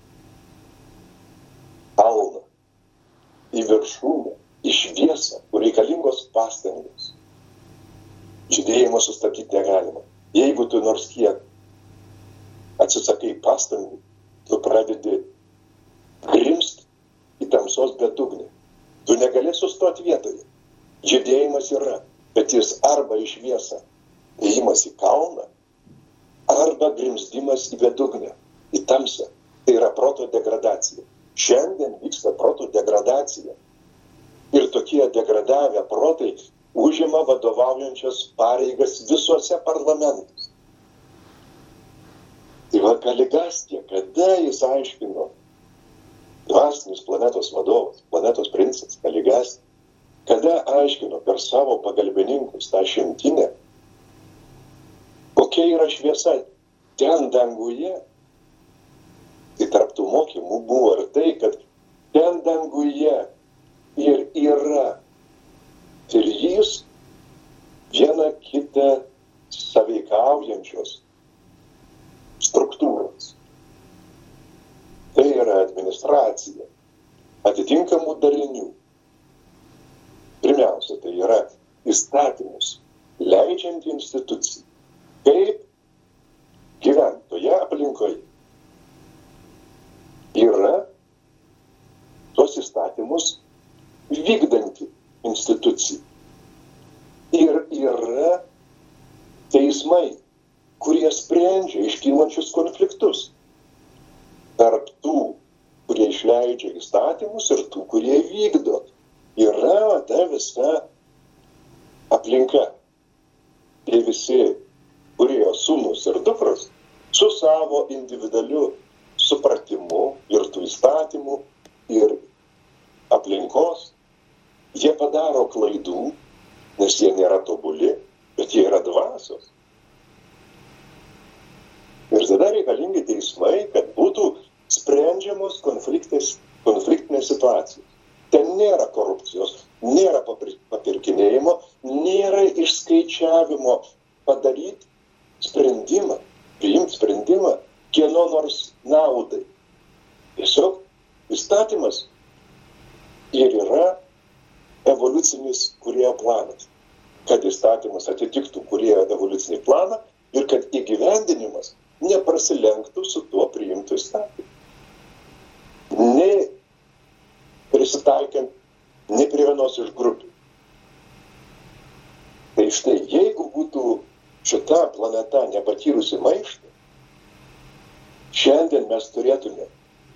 kalną, į viršūnę, į šviesą, kur reikalingos pastangos. Judėjimą sustabdyti negalima. Jeigu tu nors kiek atsisakai pastangų, tu pradedi grimst į tamsos bedugnį. Tu negali sustoti vietoje. Judėjimas yra, bet jis arba į šviesą, ėjimas į kalną, arba grimzdimas į bedugnę, į tamsą. Tai yra proto degradacija. Šiandien vyksta proto degradacija. Ir tokie degradavę protai užima vadovaujančias pareigas visuose parlamentuose. Tai va Kaligastija, kada jis aiškino, dvasinis planetos vadovas, planetos princas Kaligastija, kada aiškino per savo pagalbininkus tą šimtinę, kokia yra šviesa ten danguje, tai tarp tų mokymų buvo ir tai, kad ten danguje ir yra trys viena kitą sąveikaujančios struktūros. Tai yra administracija atitinkamų dalinių. Pirmiausia, tai yra įstatymus leidžianti institucija. Kaip gyventi toje aplinkoje yra tuos įstatymus vykdanti institucija. Ir yra teismai, kurie sprendžia iškylančius konfliktus tarp tų, kurie išleidžia įstatymus ir tų, kurie vykdo. Yra ta visa aplinka. Tai visi kūrėjo sūnus ir dukros su savo individualiu supratimu ir tų įstatymų ir aplinkos. Jie padaro klaidų, nes jie nėra tobuli, bet jie yra dvasios. Ir tada reikalingi teismai, kad būtų sprendžiamos konfliktinės situacijos. Ten nėra korupcijos, nėra papirkinėjimo, nėra išskaičiavimo padaryti sprendimą, priimti sprendimą kieno nors naudai. Tiesiog įstatymas ir yra evoliucinis kūrėjo planas. Kad įstatymas atitiktų kūrėjo evoliucinį planą ir kad įgyvendinimas neprasilenktų su tuo priimtų įstatymu. Nei prisitaikant, nei prie vienos iš grupių. Tai štai, jeigu būtų šita planeta nepatyrusi maištą, šiandien mes turėtume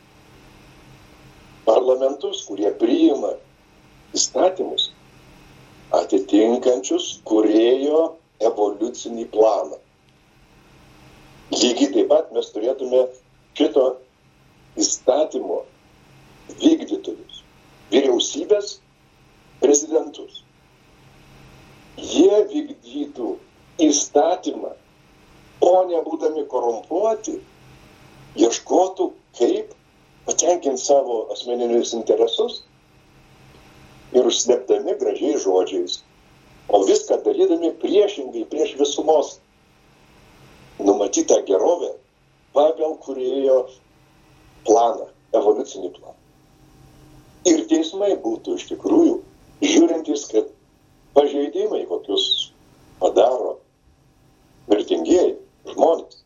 parlamentus, kurie priima įstatymus atitinkančius kūrėjo evoliucinį planą. Lygiai taip pat mes turėtume šito įstatymo vykdytojus, vyriausybės prezidentus. Jie vykdytų įstatymą, o nebūdami korumpuoti, ieškotų, kaip patenkinti savo asmeninius interesus ir užslėpdami gražiais žodžiais, o viską darydami priešingai prieš visumos numatytą gerovę pagal kūrėjo planą, evoliucinį planą. Ir teismai būtų iš tikrųjų žiūrintys, kad pažeidimai, kokius padaro mirtingieji žmonės,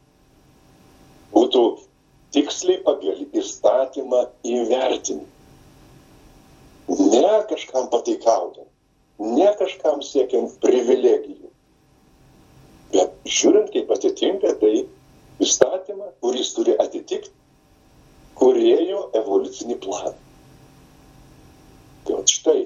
būtų tiksliai pagal įstatymą įvertinti. Ne kažkam pataikaujant, ne kažkam siekiant privilegijų, bet žiūrint, kaip atitinka tai įstatymą, kuris turi atitikti kūrėjo evoliucinį planą. Tai štai,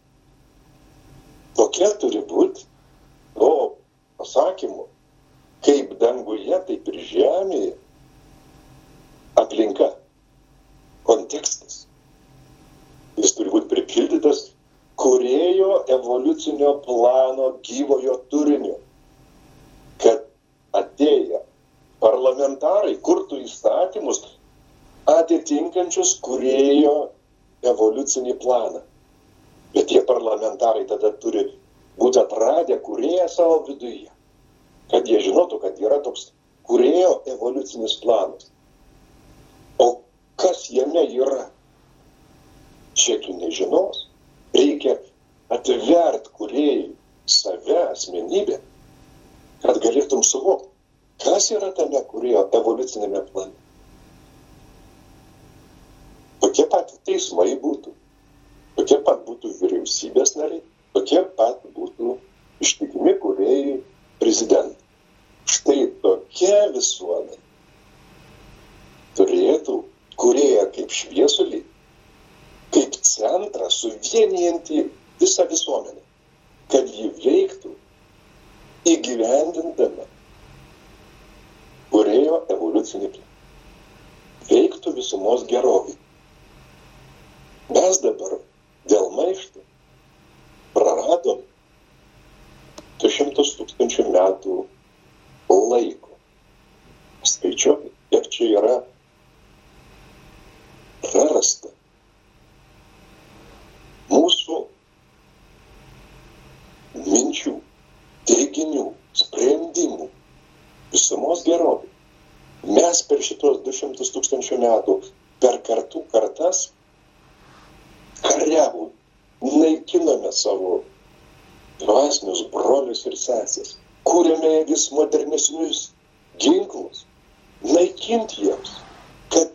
tokia turi būti to pasakymu, kaip danguje, taip ir žemėje aplinka, kontekstas. Jis turi būti pripildytas kūrėjo evoliucinio plano gyvojo turinio, kad atėję parlamentarai kurtų įstatymus atitinkančius kūrėjo evoliucinį planą. Bet tie parlamentarai tada turi būti atradę kūrėją savo viduje, kad jie žinotų, kad yra toks kūrėjo evoliucinis planas. O kas jame yra? Šiek tiek nežinos. Reikia atvert kūrėjai save, asmenybę, kad galėtum suvokti, kas yra tame kūrėjo evoliucinėme plane. Tokie pat teismai būtų, tokie pat būtų vyriausybės nariai, tokie pat būtų ištikimi kūrėjai prezidentai. Štai tokia visuomenė turėtų kūrėją kaip šviesulį, kaip centrą suvienijantį visą visuomenę, kad ji veiktų įgyvendindama kūrėjo evoliucinį planą. Veiktų visumos gerovį. Mes dabar dėl maišto praradom 200 000 metų laiko. Skaičiuokit, kiek čia yra prarasta. Mūsų minčių, teiginių, sprendimų, visumos gerovė. Mes per šitos 200 000 metų per kartų kartas kariavom, naikinome savo dvasinius brolius ir sesės, kūrėme vis modernesnius ginklus, naikinti jiems, kad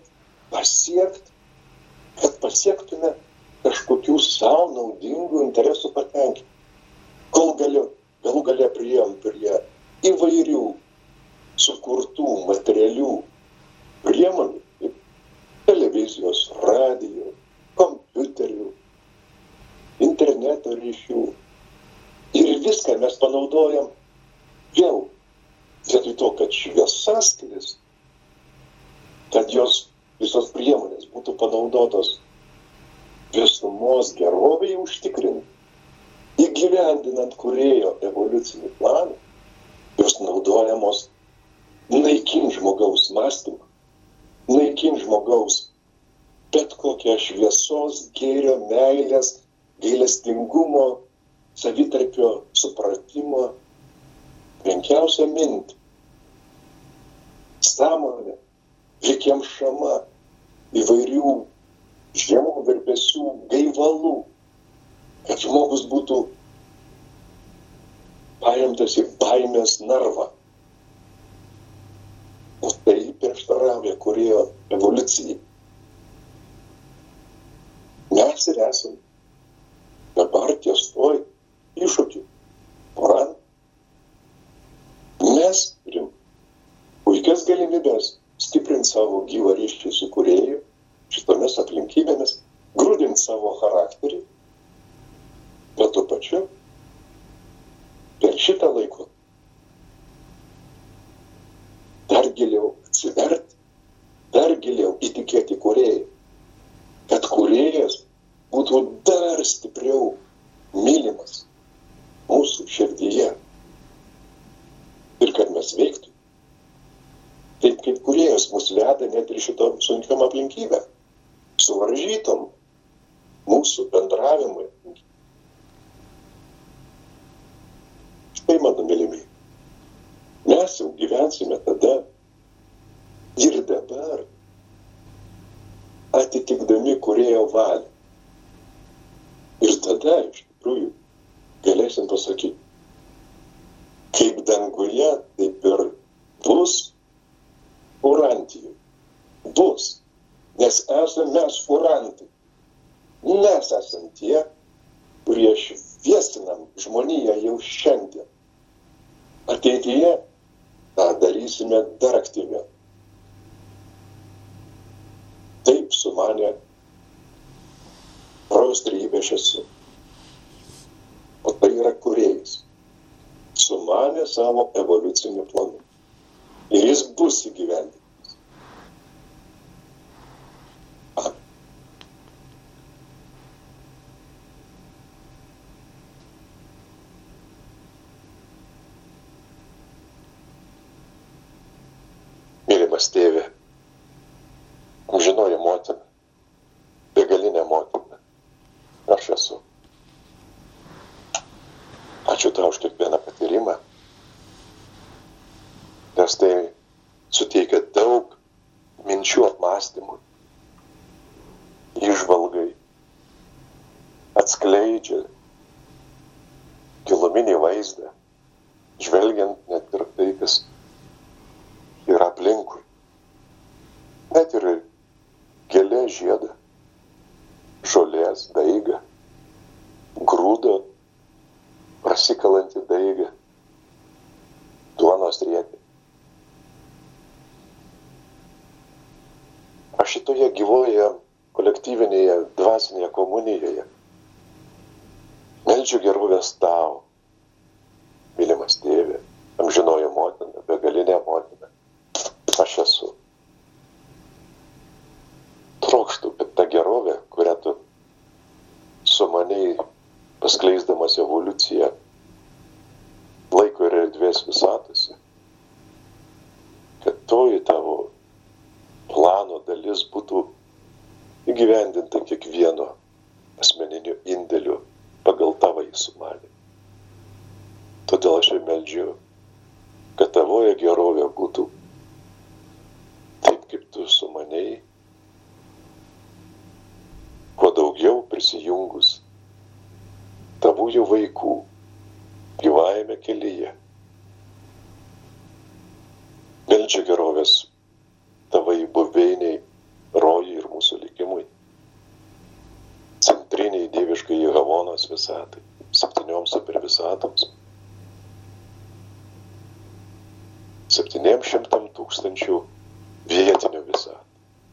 pasiektume kažkokių savo naudingų interesų patenkinti. Kol galų gale priėjom prie įvairių sukurtų materialių priemonių, kaip televizijos, radijo, kompiuterių, interneto ryšių. Ir viską mes panaudojam vėl, vietoj to, kad šviesa sklis, kad jos visos priemonės būtų panaudotos visumos gerovėje užtikrinti, įgyvendinant kūrėjo evoliucinį planą, jos naudojamos naikinti žmogaus mąstymą, naikinti žmogaus bet kokią šviesos, gėrio, meilės, gailestingumo, savitarpio supratimo, menkiausią mintį, sąmonę, prikemšama įvairių žemų virpesių, gaivalų, kad žmogus būtų paimtas į baimės narvą. O tai prieštarauja kūrėjo evoliucijai. Mes ir esame dabar ties toj iššūkį. Poran. Mes turim puikias galimybės stiprinti savo gyvą ryšį su kūrėju šitomis aplinkybėmis, grūdinti savo charakterį, bet tuo pačiu per šitą laiką dar giliau atsiverti, dar giliau įtikėti kūrėjai, kad kūrėjas būtų dar stipriau mylimas mūsų širdyje ir kad mes veiktų taip, kaip kūrėjas mus veda net ir šitom sunkiom aplinkybėm, suvaržytom mūsų bendravimui. Štai, mano mylimi, mes jau gyvensime tada ir dabar atitikdami kūrėjo valią. Ir tada, iš tikrųjų, galėsim pasakyti, kaip danguje, taip ir bus urantijų. Bus. Nes esame mes urantai. Mes esame tie, kurie šviesinam žmoniją jau šiandien. Ateityje tą darysime dar aktyviau. Taip sumanė rojaus trejybė aš esu. O tai yra kūrėjas. Sumanė savo evoliucinį planą. Ir jis bus įgyvendintas. Mylimas tėve, amžinoji motina, begalinė motina, aš esu. Ačiū tau už kiekvieną patyrimą, nes tai suteikia daug minčių apmąstymų, įžvalgai, atskleidžia giluminį vaizdą, žvelgiant net ir tai, kas yra aplinkui. Net ir gėlė žiedą, žolės daigą, grūdo prasikalantį daigą, duonos rietį. Aš šitoje gyvoje kolektyvinėje dvasinėje komunijoje meldžiu gerovės tau, mylimas tėve, amžinoji motina, begalinė motina. Aš esu. Trokštų, kad ta gerovė, kurią tu sumaniai paskleisdamas evoliuciją laiko ir erdvės visatose, kad toji tavo plano dalis būtų įgyvendinta kiekvieno asmeniniu indėliu pagal tavo įsumanį. Todėl aš ir meldžiu, kad tavoje gerovė būtų taip, kaip tu sumaniai, kuo daugiau prisijungus tavųjų vaikų gyvajame kelyje. Meldžiu gerovės tavai buveiniai, rojai ir mūsų likimui, centriniai dieviškai Havonos visatai, 7 supervisatoms, 700 000 vietinių visatų,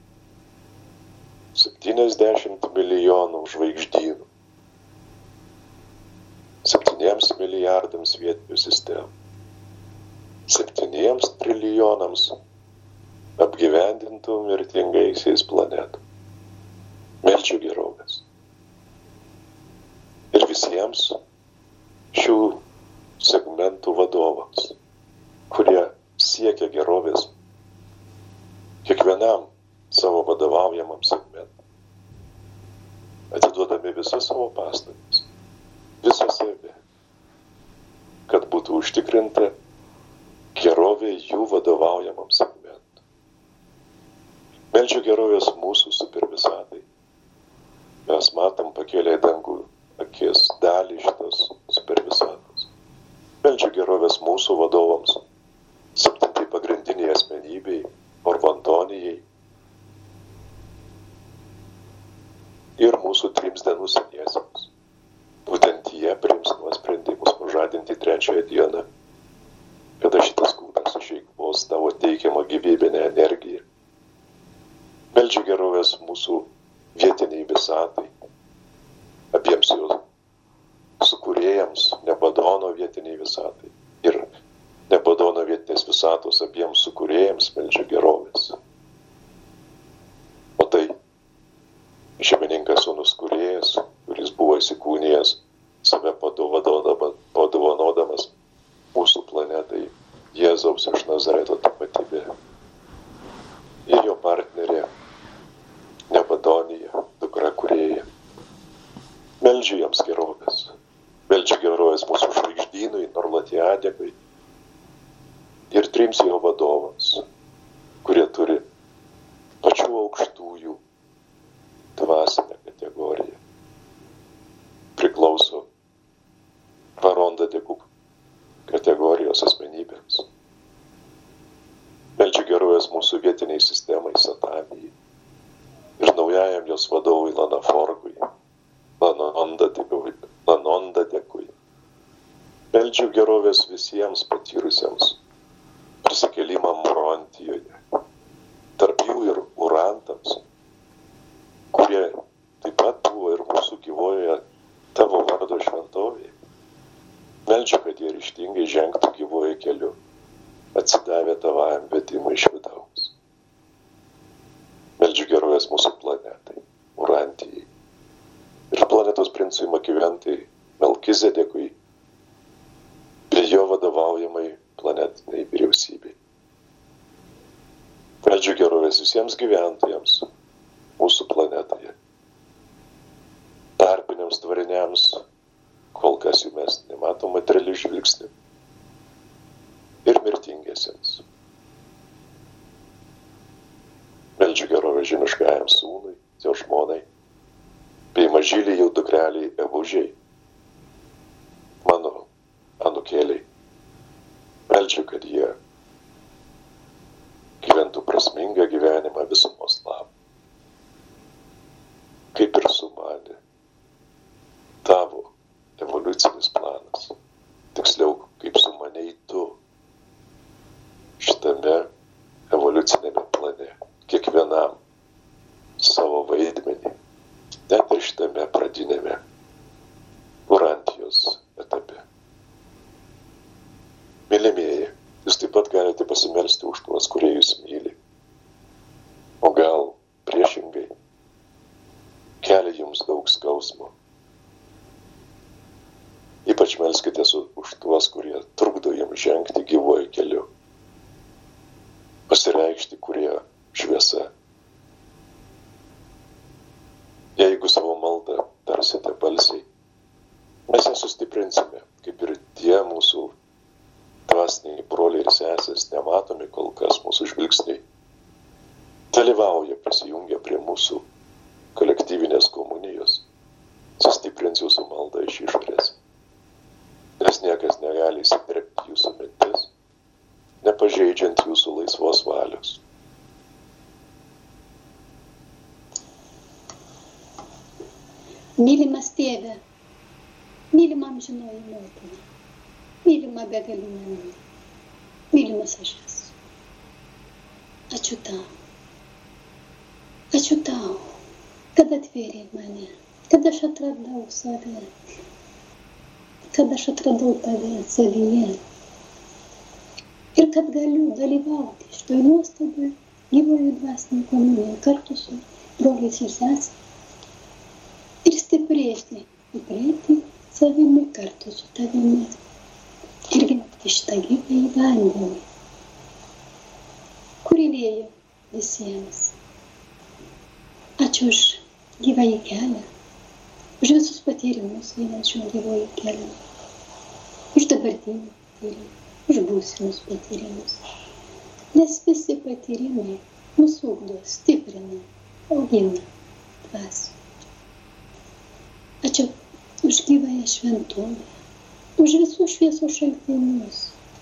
70 milijonų žvaigždynų, 7 milijardams vietinių sistemų, 7 trilijonams apgyvendintų mirtingaisiais planetų. Meldžiu gerovės. Ir visiems šių segmentų vadovams, kurie siekia gerovės kiekvienam savo vadovaujamam segmentui. atiduodami visas savo pastangas, visą save, kad būtų užtikrinta gerovė jų vadovaujamam segmentui. Meldžiu gerovės mūsų supervisatai. Mes matom pakėlę į dangų akis dalį šitos supervisatos. Meldžiu gerovės mūsų vadovams, 7 pagrindiniai asmenybei, Orvantonijai ir mūsų 3 dienų seniesiems. Būtent jie priims nuosprendimus pažadinti 3 dieną, kada šitas kūnas išeikvos tavo teikiamą gyvybinę energiją. Meldžiu gerovės mūsų vietiniai visatai, abiems jos sukūrėjams, Nebadono vietiniai visatai ir Nebadono vietinės visatos abiems sukūrėjams meldžiu gerovės. O tai žemininkas sūnus kūrėjas, kuris buvo įsikūnijęs, save padovanodamas mūsų planetai, Jėzaus iš Nazareto tapatybė. Ir jo partnerė Nebadonija, dukra kūrėja. Meldžiu jiems gerovės. Meldžiu gerovės mūsų žvaigždynui, Norlatiadekui ir 3 jo vadovams, kurie turi pačių aukštųjų dvasinę kategoriją. Priklauso Parondadekų kategorijos asmenybėms. Meldžiu gerovės mūsų vietiniai sistemai Satanijai ir naujajam jos vadovui Lanaforgui, Lanondadekui. Meldžiu gerovės visiems patyrusiems prisikėlimą Morontijoje, tarp jų ir urantams, kurie taip pat buvo ir mūsų gyvojoje tavo vardo šventovėje. Meldžiu, kad jie ryžtingai žengtų gyvojo keliu, atsidavę tavajam vedimui iš vidaus. Meldžiu gerovės mūsų planetai, Urantijai ir planetos princui Makiventai, Melkizedekui, bei jo vadovaujamai planetiniai vyriausybei. Meldžiu gerovės visiems gyventojams mūsų planetoje, tarpiniams tvariniams, kol kas jų mes nematom materialių žvilgsnių, ir mirtingiesiems. Meldžiu gerovės žemiškajam sūnui, jo žmonai, bei mažyliai jau dukreliai Evužiai, mano anūkėliai. Meldžiu, kad jie gyventų prasmingą gyvenimą visumos labui. Kaip ir sumanė tavo evoliucinis planas. Tiksliau, kaip sumanei tu šitame evoliucinėme plane. Kiekvienam savo vaidmenį, net ir šitame pradinėme Urantijos etape. Mylimieji, jūs taip pat galite pasimelsti už tuos, kurie jūs myli. O gal priešingai kelia jums daug skausmo. Ypač melskitės už tuos, kurie trukdo jums žengti gyvuoju keliu. Pasireikšti, kurie šviesa. Jeigu savo maldą tarsite balsiai, mes ją sustiprinsime, kaip ir tie mūsų dvasiniai broliai ir sesės, nematomi kol kas mūsų žvilgsniai, dalyvauja, prisijungia prie mūsų kolektyvinės komunijos, sustiprins jūsų maldą iš išorės, nes niekas negali įsiterpti jūsų mintis, nepažeidžiant jūsų laisvos valios. Mylimas tėve, mylimam amžinoji motina, mylima begalinė mylė, mylimas aš esu. Ačiū tau, kad atvėrė mane, kad aš atradau save, kad aš atradau tave savyje ir kad galiu dalyvauti šitoj nuostabiai gyvojo dvasinėj komunijoj kartu su broliais ir sesėmis ir stiprėti savimi kartu su tavimi ir gerbti šitą gyvąjį vandenį, kurį lieja visiems. Ačiū už gyvąjį kelią, už visus patyrimus einančių gyvojo kelią, už dabartinį patyrimą, už būsimus patyrimus. Nes visi patyrimai mus ugdo, stiprina, augina dvasią. Ačiū už gyvąją šventovę, už visus šviesos šaltinius,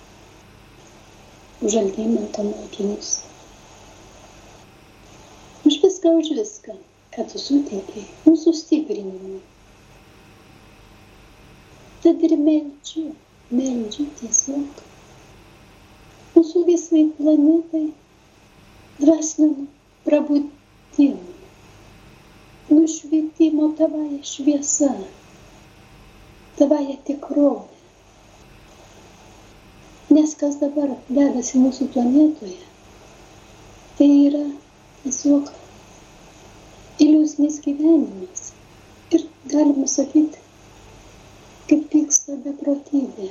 už Algimanto mokinius, už viską, kad tu suteikei mūsų stiprinimui. Tad ir meldžiu tiesiog mūsų visai planetai dvasinio prabudimo, nušvietimo tavąją šviesą, tavąją tikrovę. Nes kas dabar dedasi mūsų planetoje, tai yra tiesiog iliuzinis gyvenimas. Ir galima sakyti, kaip vyksta beprotybė.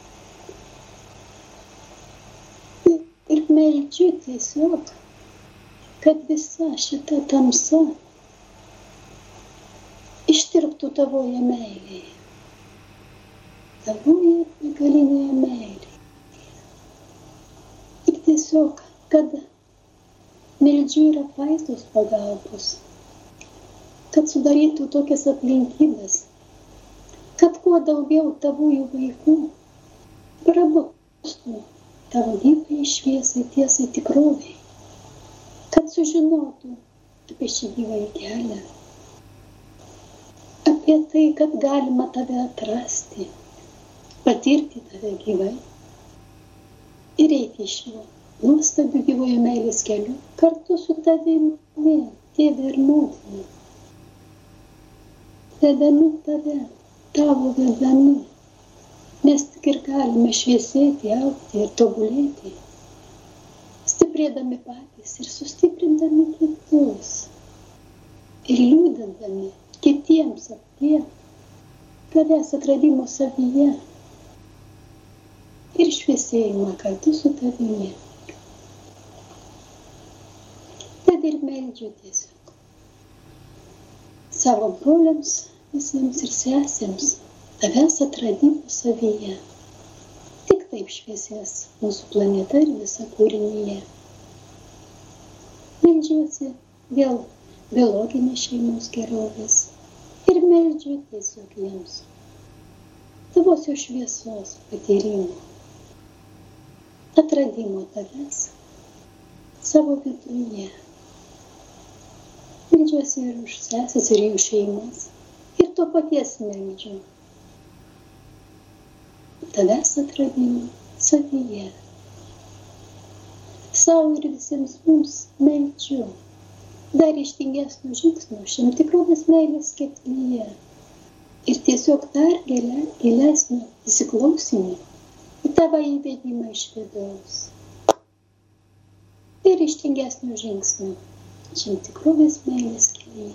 Ir meldžiu tiesiog, kad visa šita tamsa ištirptų tavoje meilėje. Tavoje begalinėje meilėje. Ir tiesiog, kad meldžiu ir apvaizdos pagalbos, kad sudarytų tokias aplinkybės, kad kuo daugiau tavųjų vaikų prabustų tavo gyvai šviesai, tiesai, tikroviai, kad sužinotų apie šį gyvąjį kelią, apie tai, kad galima tave atrasti, patirti tave gyvai ir eiti šiuo nuostabiu gyvojo meilės keliu kartu su tavimi, Tėve ir Motina. Vedami tave, tavo vedami, mes tik ir galime šviesėti, augti ir tobulėti, stiprėdami patys ir sustiprindami kitus ir liūdindami kitiems apie tavęs atradimo savyje ir šviesėjimą kartu su tavimi. Tad ir meldžiu tiesiog savo broliams visiems ir sesėms tavęs atradimo savyje. Tik taip šviesės mūsų planeta ir visa kūrinyje. Meldžiuosi dėl biologinės šeimos gerovės ir meldžiu tiesiog jiems tavosios šviesos patyrimo, atradimo tavęs savo viduje. Meldžiuosi ir už sesės ir jų šeimas ir to paties meldžiu tavęs atradimo savyje. Sau ir visiems mums meldžiu dar ryžtingesnio žingsnio šiam tikrovės meilės kelyje ir tiesiog dar gilesnio įsiklausimo į tavo įvedimą iš vidaus. Ir ryžtingesnio žingsnio šiam tikrovės meilės kelyje.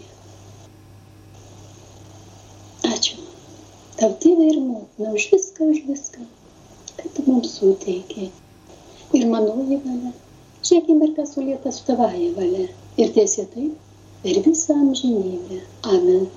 Ačiū tau, Tėve ir Motina, už viską, kad tu mums suteikė. Ir manoji valia, šią akimirką sulieta su tavąja valia. Ir tiesėtai per visą amžinybę. Amen.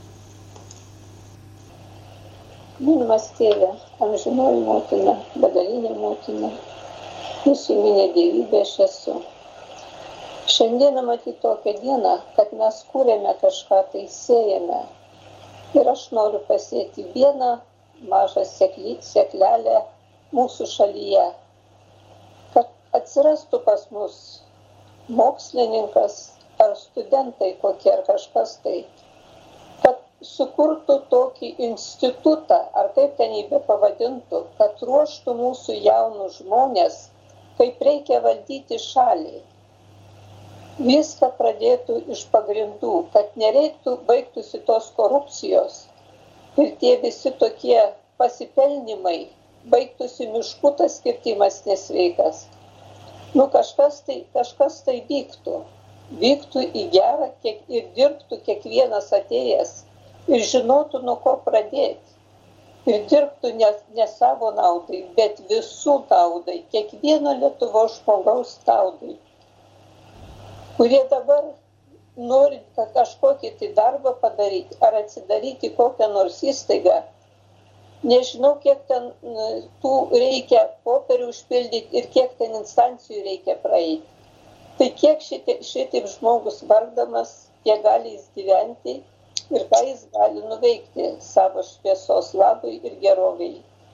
Mylimas Tėve, amžinoji Motina, begalinė Motina, jūsų minė dievybė aš esu. Šiandieną matyti tokią dieną, kad mes kūrėme kažką, tai sėjame. Ir aš noriu pasėti vieną mažą sėklelę mūsų šalyje, kad atsirastų pas mus mokslininkas ar studentai kokie ar kažkas tai, kad sukurtų tokį institutą, ar kaip ten jį bepavadintų, kad ruoštų mūsų jaunus žmonės, kaip reikia valdyti šalį. Viską pradėtų iš pagrindų, kad nereiktų baigtųsi tos korupcijos ir tie visi tokie pasipelnimai, baigtųsi miškų tas skirtimas nesveikas. Kažkas tai vyktų į gerą ir dirbtų kiekvienas atėjęs ir žinotų, nuo ko pradėti. Ir dirbtų ne savo naudai, bet visų naudai, kiekvieno Lietuvos žmogaus naudai, kurie dabar norint kažkokį tai darbą padaryti ar atsidaryti kokią nors įstaigą, nežinau, kiek ten tų reikia popierių užpildyti ir kiek ten instancijų reikia praeiti. Tai kiek šitaip žmogus vargdamas, kiek gali jis gyventi ir ką jis gali nuveikti savo šviesos labui ir geroviai.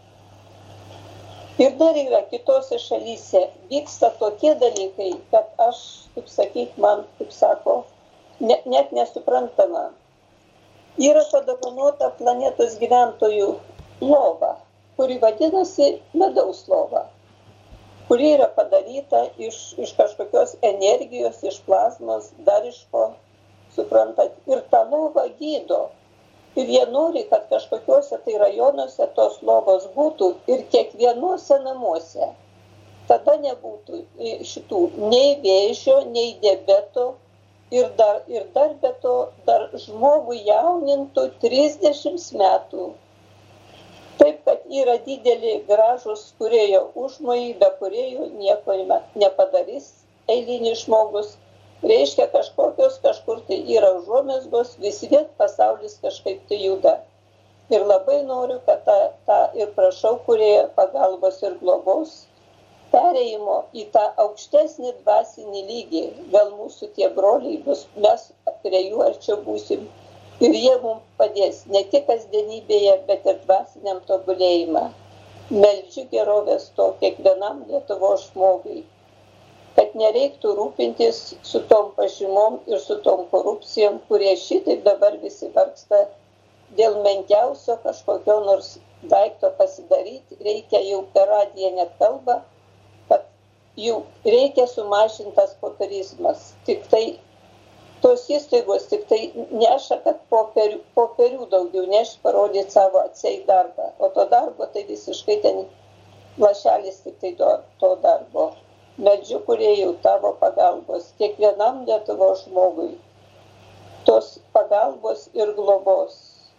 Ir dar yra kitose šalyse vyksta tokie dalykai, kad aš, kaip sakyt, man, kaip sako, net nesuprantama. Yra padovanota planetos gyventojų lova, kuri vadinasi medaus lova, kuri yra padaryta iš kažkokios energijos, iš plazmos, dar iš ko, suprantat. Ir ta lova gydo. Ir jie nori, kad kažkokiuose tai rajonuose tos lovos būtų ir kiekvienuose namuose. Tada nebūtų šitų nei vėžio, nei diabeto ir dar be to dar žmogų jaunintų 30 metų. Taip, kad yra dideli gražus kūrėjo užmojai, be kūrėjų nieko nepadarys eilinis žmogus. Reiškia kažkur tai yra užuomazgos, vis vien pasaulis kažkaip tai juda. Ir labai noriu, kad tą ir prašau kūrėjo pagalbos ir globos, perėjimo į tą aukštesnį dvasinį lygį. Gal mūsų tie broliai bus, mes prie jų arčiau būsim. Ir jie mums padės ne tik kasdienybėje, bet ir dvasiniam tobulėjimą. Meldžiu gerovės to kiekvienam Lietuvos žmogui, kad nereiktų rūpintis su tom pažymom ir su tom korupcijom, kurie šitaip dabar visi vargsta dėl menkiausio kažkokio nors daikto pasidaryti. Reikia jau per radiją net kalba, kad jau reikia sumažintas popierizmas. Tik tai tos įstaigos tik tai neša, kad popierių daugiau neš parodyti savo atseit darbą. O to darbo tai visiškai ten lašelis tik tai to darbo. Meldžiu kūrėjų tavo pagalbos kiekvienam Lietuvos žmogui, tos pagalbos ir globos.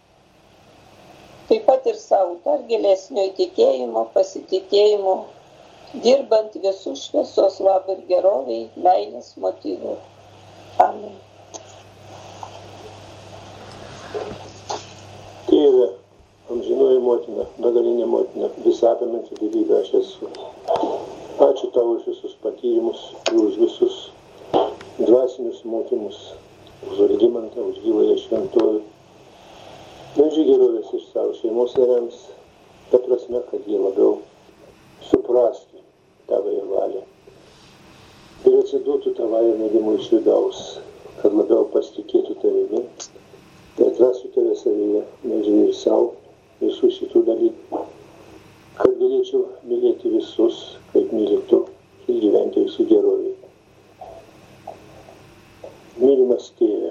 Taip pat ir savo dar gilesnio įtikėjimo, pasitikėjimo, dirbant visų šviesos labui ir geroviai, meilės motyvų. Amen. Tėve, amžinoji motina, begalinė motina, visapimanti didybė aš esu. Ačiū tau už visus patyrimus ir už visus dvasinius mokymus, už Algimantą, už gyvąją šventovę. Meldžiu gerovės iš savo šeimos nariams, ta prasme, kad jie labiau suprastų tavąją valią ir atsiduotų tavąją mėgimui iš vidaus, kad labiau pasitikėtų tavimi ir atrastų tave savyje. Meldžiu ir savo visų šitų dalykų, kad galėčiau mylėti visus, kaip myli tu, ir gyventi visų gerovėje. Mylimas tėve,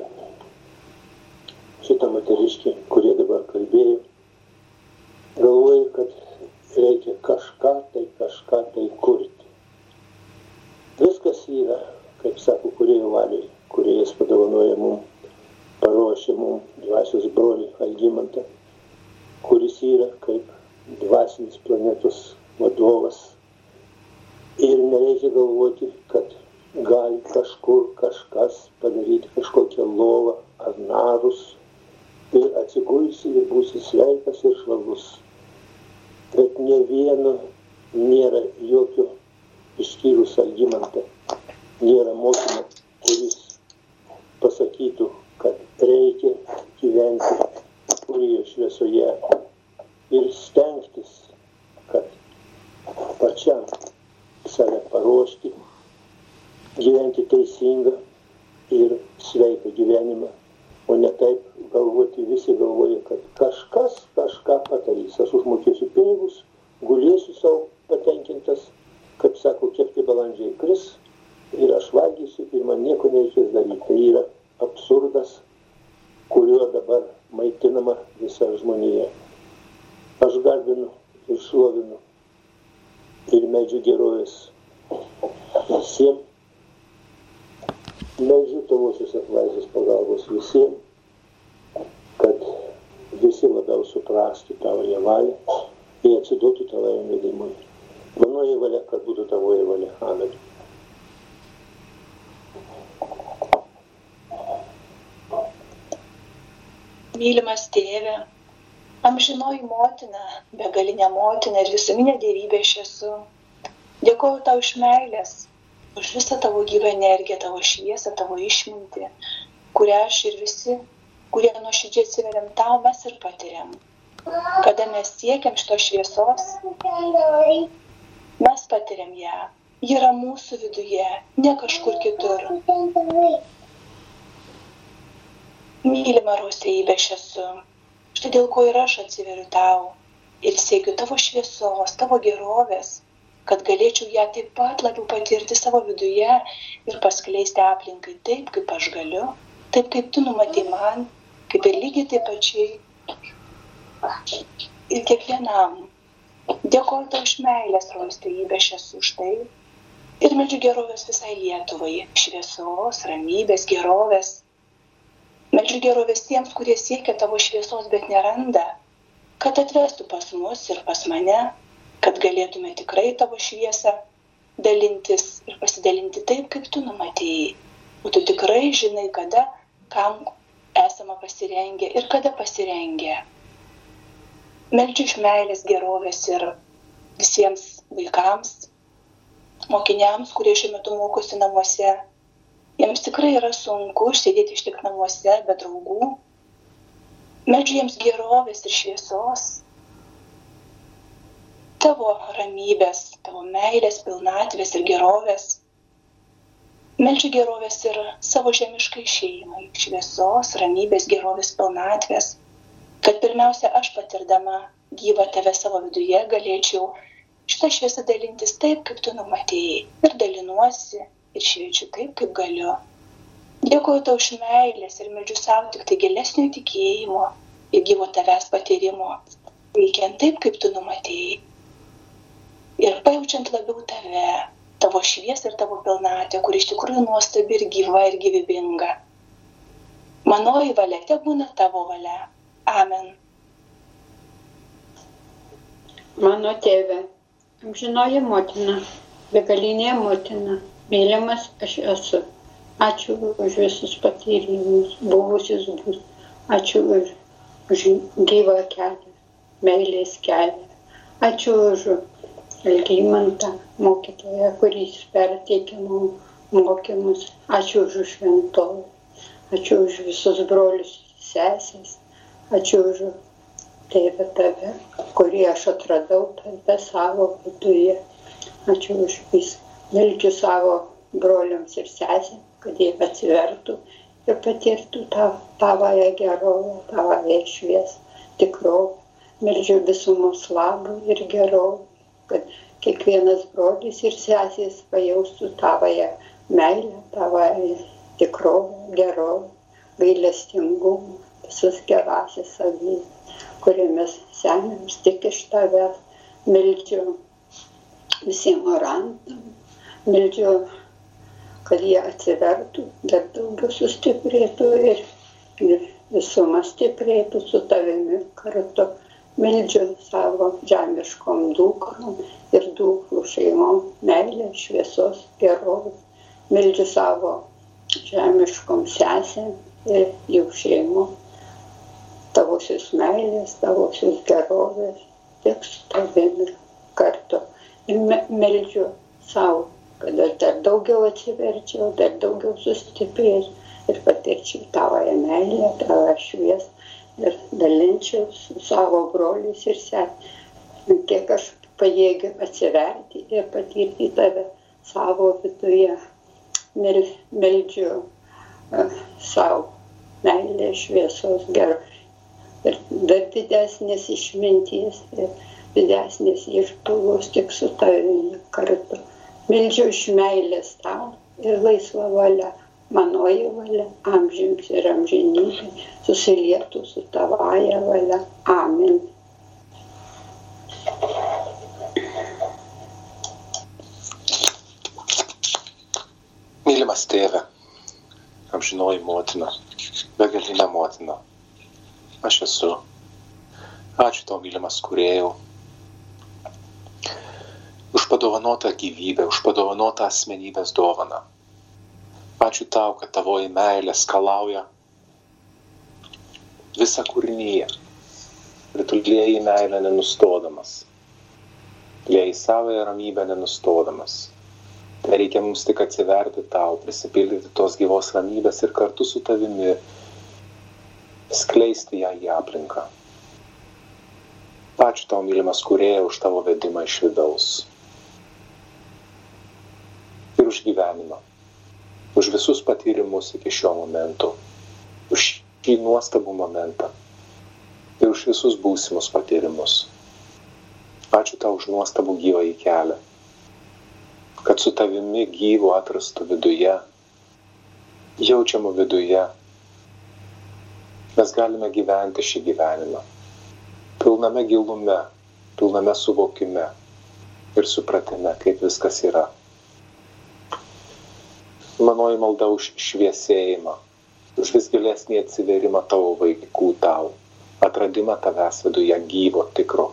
šitą moteriškį, kurie dabar kalbėjo, galvoju, kad reikia kažką tai kurti. Viskas yra, kaip sako, kūrėjo valiai, kuriejas padovanoja mums, paruošė mums dvasios brolį Algimantą, kuris yra kaip dvasinis planetos vadovas. Ir nereikia galvoti, kad gali kažkur kažkas padaryti kažkokią lovą ar narus ir atsigulsi ir būsi sveikas ir švalus. Bet ne vieno nėra jokio, išskyrus Algimantą, nėra mokymo, kuris pasakytų, kad reikia gyventi kūrėjo šviesoje ir stengtis, kad pačiam save paruošti, gyventi teisingą ir sveiką gyvenimą, o ne taip galvoti, visi galvoja, kad kažkas kažką padarys. Aš užmokėsiu pinigus, gulėsiu savo patenkintas, kaip sako, kepti balandžiai kris ir aš valgysiu ir man nieko nereikės daryti. Tai yra absurdas, kuriuo dabar maitinama visa žmonija. Aš garbinu ir šlovinu ir meldžiu gerovės visiems. Meldžiu tavosios apvaizdos pagalbos visiems, kad visi labiau suprastų tavoje valią ir atsiduotų tavoje vedimui. Manoji valia, kad būtų tavoje valia. Amen. Mylimas tėve, amžinoji motina, begalinė motina ir visuminė dievybė aš esu. Dėkoju tau iš meilės, už visą tavo gyvą energiją, tavo šviesą, tavo išmintį, kurią aš ir visi, kurie nuoširdžiai atsiveriam tau, mes ir patiriam. Kada mes siekiam šitos šviesos, mes patiriam ją. Ji yra mūsų viduje, ne kažkur kitur. Mylima Rosėjybė aš esu. Štai dėl ko ir aš atsiveriu tau ir siekiu tavo šviesos, tavo gerovės, kad galėčiau ją taip pat labiau patirti savo viduje ir paskleisti aplinkai taip, kaip aš galiu, taip, kaip tu numatei man, kaip ir lygiai taip pačiai ir kiekvienam. Dėkoju tau iš meilės, Rosėjybė aš esu už tai. Ir meldžiu gerovės visai Lietuvai, šviesos, ramybės, gerovės. Meldžiu gerovės tiems, kurie siekia tavo šviesos, bet neranda, kad atvestų pas mus ir pas mane, kad galėtume tikrai tavo šviesą dalintis ir pasidalinti taip, kaip tu numatėjai. O tu tikrai žinai, kada, kam esame pasirengę ir kada pasirengę. Meldžiu iš meilės gerovės ir visiems vaikams, mokiniams, kurie šiuo metu mokosi namuose. Jiems tikrai yra sunku sėdėti iš tik namuose be draugų. Meldžiu jiems gerovės ir šviesos, tavo ramybės, tavo meilės, pilnatvės ir gerovės. Meldžiu gerovės ir savo žemiškai šeimai, šviesos, ramybės, gerovės, pilnatvės, kad pirmiausia aš patirdama gyvą tave savo viduje galėčiau šitą šviesą dalintis taip, kaip tu numatėjai. Ir dalinuosi, ir šviečiu taip, kaip galiu. Dėkoju tau iš meilės ir meldžiu savo tik tai gilesnio tikėjimo ir gyvo tavęs patyrimo, veikiant taip, kaip tu numatėjai. Ir pajaučiant labiau tave, tavo šviesą ir tavo pilnatę, kur iš tikrųjų nuostabi ir gyva ir gyvybinga. Manoji valia tebūna tavo valia. Amen. Mano tėve, amžinoji motina, begalinė motina, mylimas aš esu. Ačiū už visus patyrimus, buvusius bus. Ačiū už gyvą kelią, meilės kelią. Ačiū už Algimantą, mokytoją, kuris perteikė mokymus. Ačiū už šventovę. Ačiū už visus brolius, sesės. Ačiū už Tėve tave, kurį aš atradau tave savo viduje. Ačiū už viską. Meldžiu savo broliams ir sesėms, kad jie atsivertų ir patirtų tavąją gerovę, tavąją šviesą, tikrovę. Meldžiu visumos labą ir gerovę, kad kiekvienas brolis ir sesės pajaustų tavąją meilę, tavąją tikrovę, gerovę, gailestingumą, visus gerąsias savybes, kuriamis seniams tik iš tavęs. Meldžiu visiems orantam, meldžiu, kad jie atsivertų, dar daugiau sustiprėtų ir visuma stiprėtų su tavimi kartu. Meldžiu savo žemiškom dukrom ir dukrų šeimom meilę, šviesos, gerovės. Meldžiu savo žemiškom sesėm ir jų šeimom tavosios meilės, tavosios gerovės, tik su tavimi kartu. Ir meldžiu savo, kad aš dar daugiau atsiverčiau, dar daugiau sustiprėčiau ir patirčiau tavąją meilę, tavą šviesą ir dalinčiau su savo broliais ir sesėmis, kiek aš pajėgiu atsiverti ir patirti tave savo viduje. Meldžiu savo meilę, šviesos, gerovės ir dar didesnės išminties ir didesnės išpilvos tik su tavimi kartu. Meldžiu iš meilės tau ir laisva valia, manoji valia, amžiams ir amžinybė, susilietų su tavąja valia. Amen. Mylimas tėve, amžinoji motina, begalinė motina, aš esu. Ačiū tau, mylimas kūrėjau, už padovanotą gyvybę, už padovanotą asmenybės dovaną. Ačiū tau, kad tavoji meilė skalauja visą kūrinyje. Ir tu lieji meilę nenustodamas. Lieji savąją ramybę nenustodamas. Tai reikia mums tik atsiverti tau, prisipildyti tos gyvos ramybės ir kartu su tavimi skleisti ją į aplinką. Ačiū tau, mylimas Kūrėja, už tavo vedimą iš vidaus. Ir už gyvenimą. Už visus patyrimus iki šio momento. Už šį nuostabų momentą. Ir už visus būsimus patyrimus. Ačiū tau už nuostabų gyvąjį kelią. Kad su tavimi gyvo atrastų viduje, jaučiamų viduje, mes galime gyventi šį gyvenimą. Pilname gilume, pilname suvokime ir supratime, kaip viskas yra. Manoji malda už šviesėjimą, už vis gilesnį atsiverimą tavo vaikų tau, atradimą tavęs viduje gyvo, tikro.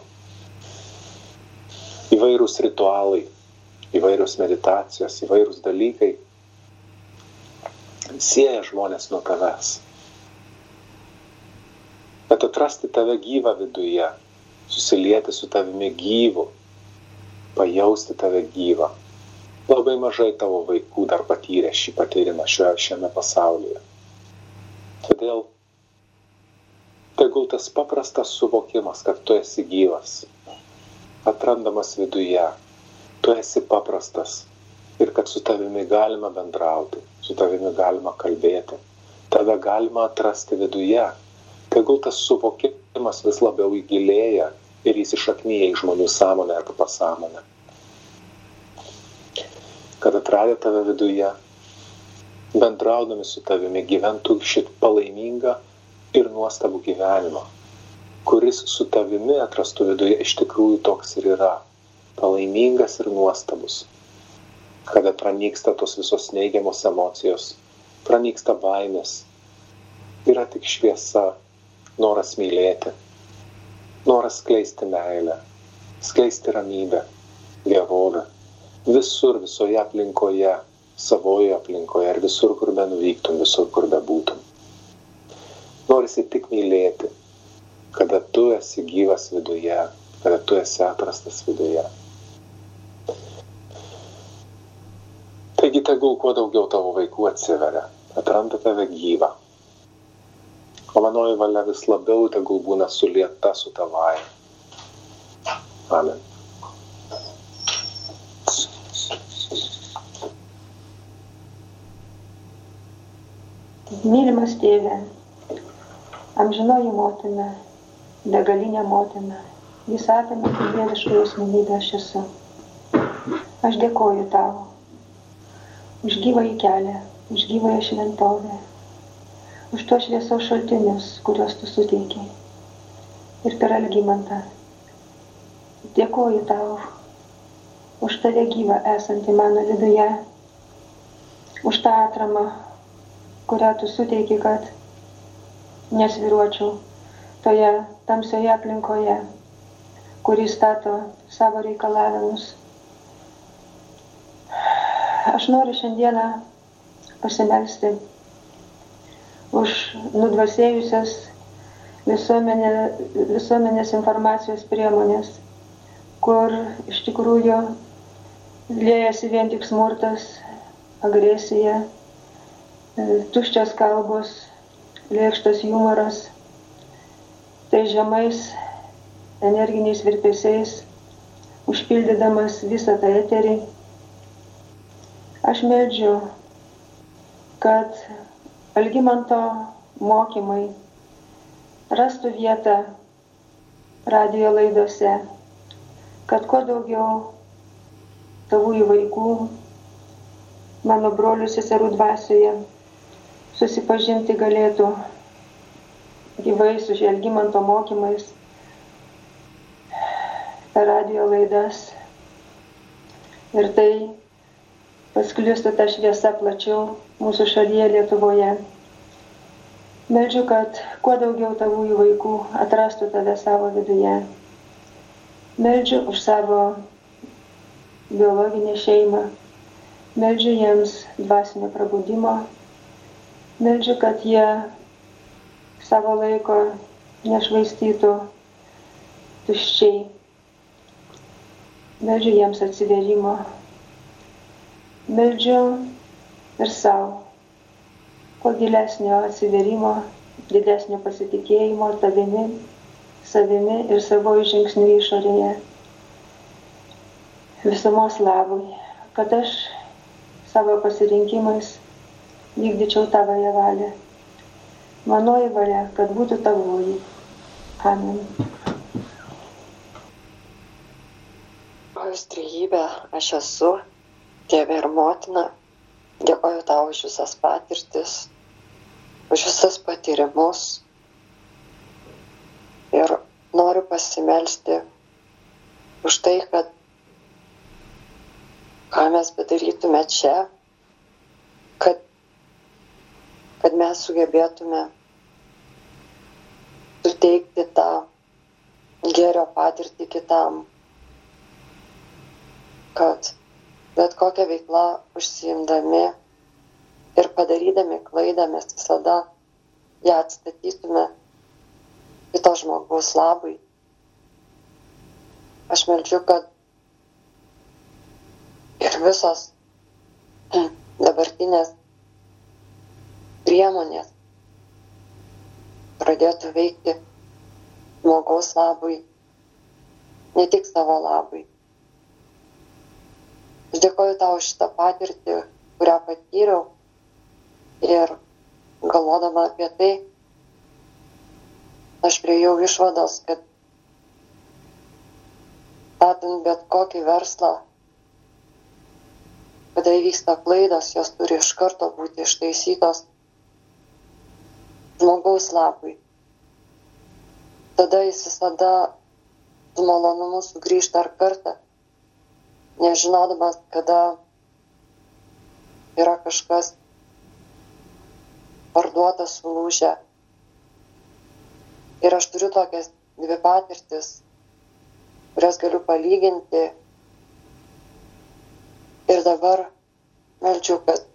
Įvairūs ritualai, įvairios meditacijos, įvairūs dalykai sieja žmonės nuo tavęs. Bet atrasti tave gyvą viduje, susilieti su tavimi gyvu, pajausti tave gyvą. Labai mažai tavo vaikų dar patyrė šį patyrimą šiame pasaulyje. Todėl tegul tas paprastas suvokimas, kad tu esi gyvas, atrandamas viduje, tu esi paprastas ir kad su tavimi galima bendrauti, su tavimi galima kalbėti, tave galima atrasti viduje. Tegul tas suvokimas vis labiau įgilėja ir įsišaknyja į žmonių sąmonę arba pasąmonę. Kad atradę tave viduje, bendraudami su tavimi gyventų šit palaimingą ir nuostabų gyvenimą, kuris su tavimi atrastų viduje iš tikrųjų toks ir yra. Palaimingas ir nuostabus, kada pranyksta tos visos neigiamos emocijos, pranyksta baimės, yra tik šviesa, noras mylėti, noras skleisti meilę, skleisti ramybę, gerovę, visur, visoje aplinkoje, savoje aplinkoje ir visur, kur be nuvyktum, visur, kur be būtum. Norisi tik mylėti, kada tu esi gyvas viduje, kada tu esi atrastas viduje. Taigi tegul kuo daugiau tavo vaikų atsiveria, atranda tave gyvą. O manoji valia vis labiau tegul būna sulieta su tavai. Amen. Mylimas Tėve, amžinoji motina, begalinė motina, visą apimanti dieviškoji asmenybė aš esu. Aš dėkoju tau už gyvąjį kelią, už gyvąją šventovę, už tuos šviesos šaltinius, kuriuos tu suteikiai. Ir per Algimantą. Dėkoju tau už tave gyvą esantį mano viduje, už tą atramą, kurią tu suteiki, kad nesviruočiau toje tamsioje aplinkoje, kuri stato savo reikalavimus. Aš noriu šiandieną pasimelsti už nudvasėjusias visuomenės informacijos priemonės, kur iš tikrųjų liejasi vien tik smurtas, agresija, tuščios kalbos, lėkštas humoras, tai žemais energiniais virpesiais, užpildydamas visą tą eterį. Aš meldžiu, kad Algimanto mokymai rastų vietą radijo laidose, kad kuo daugiau tavųjų vaikų, mano brolių seserų dvasioje, susipažinti galėtų gyvai su Algimanto mokymais per radijo laidas. Ir tai pasklistų ta šviesa plačiau mūsų šalyje Lietuvoje. Meldžiu, kad kuo daugiau tavųjų vaikų atrastų tave savo viduje. Meldžiu už savo biologinę šeimą. Meldžiu jiems dvasinio prabudimo. Meldžiu, kad jie savo laiko nešvaistytų tuščiai. Meldžiu jiems atsivėrimo. Meldžiu ir savo kuo gilesnio atsivėrimo, didesnio pasitikėjimo tavimi, savimi ir savo žingsnių išorėje. Visumos labui, kad aš savo pasirinkimais vykdyčiau tavoje valią. Manoji valia, kad būtų tavoji. Amen. O jūs trejybė, aš esu Tėvė ir Motina. Dėkoju tau už visas patirtis, už visas patyrimus. Ir noriu pasimelsti už tai, kad ką mes bedarytume čia, kad mes sugebėtume suteikti tą gėrio patirtį kitam, kad bet kokią veiklą užsiimdami ir padarydami klaidą mes visada ją atstatytume kito žmogaus labui. Aš meldžiu, kad ir visos dabartinės priemonės pradėtų veikti žmogaus labui, ne tik savo labui. Aš dėkoju tau už šitą patirtį, kurią patyriau, ir galvodama apie tai, aš priėjau išvados, kad statant bet kokį verslą, kada įvyksta klaidos, jos turi iš karto būti ištaisytos žmogaus labui. Tada jis visada su malonumu sugrįžta dar kartą, nežinodamas, kada yra kažkas parduota, sulūžę. Ir aš turiu tokias dvi patirtis, kurias galiu palyginti. Ir dabar meldžiu, kad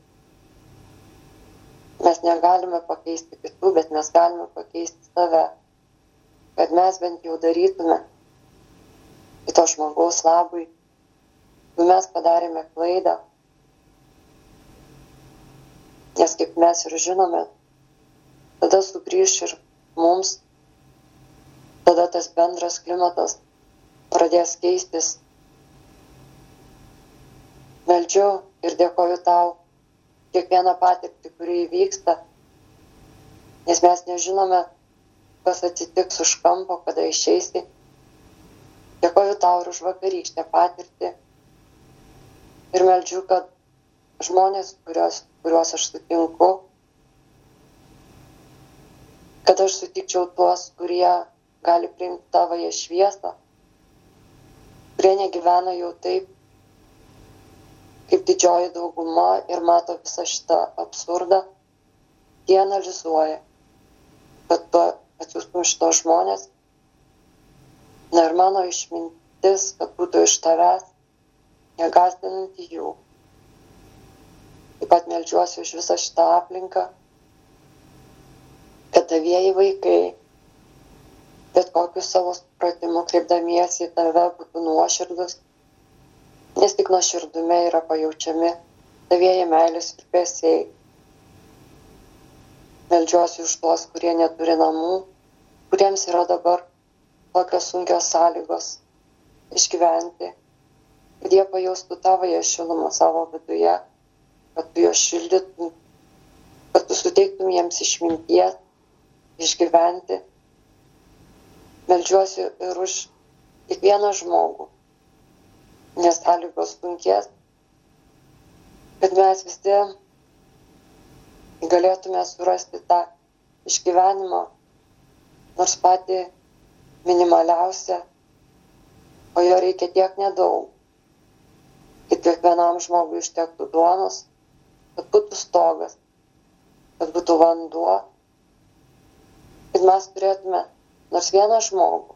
mes negalime pakeisti kitų, bet mes galime pakeisti save. Kad mes bent jau darytume kito žmogaus labui. Mes padarėme klaidą, nes kaip mes ir žinome, tada sugrįš ir mums, tada tas bendras klimatas pradės keistis. Meldžiu ir dėkoju tau kiekvieną patirtį, kuri įvyksta, nes mes nežinome, kas atsitiks už kampo, kada išeisi. Dėkoju tau ir už vakarykštę patirtį. Ir meldžiu, kad žmonės, kuriuos aš sutinku, kad aš sutikčiau tuos, kurie gali priimti tavąją šviesą, kurie negyvena jau taip, kaip didžioji dauguma ir mato visą šitą absurdą, jie analizuoja, kad tu atsiųstum šitos žmonės. Na ir mano išmintis, kad būtų iš tavęs, negąsdinant jų. Taip pat meldžiuosi už visą šitą aplinką, kad tavieji vaikai, bet kokiu savo supratimu kreipdamiesi į tave, būtų nuoširdus, nes tik nuoširdume yra pajaučiami tavieji meilės virpesiai. Meldžiuosi už tuos, kurie neturi namų, kuriems yra dabar tokios sunkios sąlygos išgyventi, kad jie pajaustų tavąją šilumą savo viduje, kad tu juos šildytum, kad tu suteiktum jiems išminties išgyventi. Meldžiuosi ir už kiekvieną žmogų, nes sąlygos sunkės, kad mes visi galėtume surasti tą išgyvenimą, nors patį minimaliausią, o jo reikia tiek nedaug, kad kiekvienam žmogui užtektų duonos, kad būtų stogas, kad būtų vanduo, kad mes turėtume nors vieną žmogų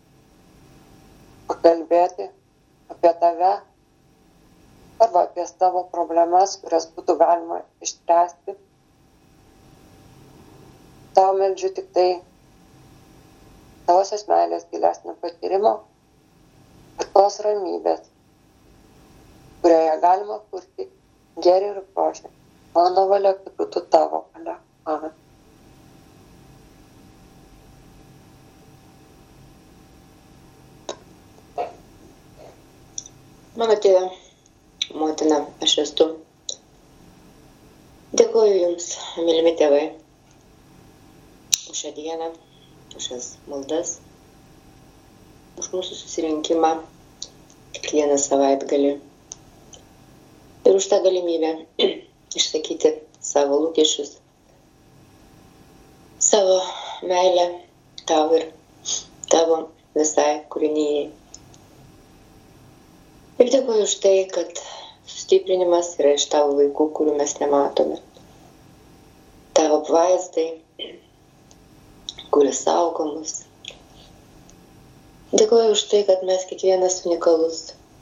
pakalbėti apie tave arba apie savo problemas, kurias būtų galima išspręsti. Tau meldžiu tik tai tavosios meilės gilesnio patyrimo ir tos ramybės, kurioje galima kurti gėrį ir grožį. Mano valia, kad būtų tavo valia. Amen. Mano tėve, motina, aš esu. Dėkuoju Jums, mylimi tėvai, už šią dieną, už šias maldas, už mūsų susirinkimą kiekvieną savaitgalį ir už tą galimybę išsakyti savo lūkesčius, savo meilę tau ir tavo visai kūrinijai. Ir dėkuoju už tai, kad sustiprinimas yra iš tavo vaikų, kurių mes nematome. Tavo apvaizdai, kuris saugo mus. Dėkuoju už tai, kad mes kiekvienas unikalus.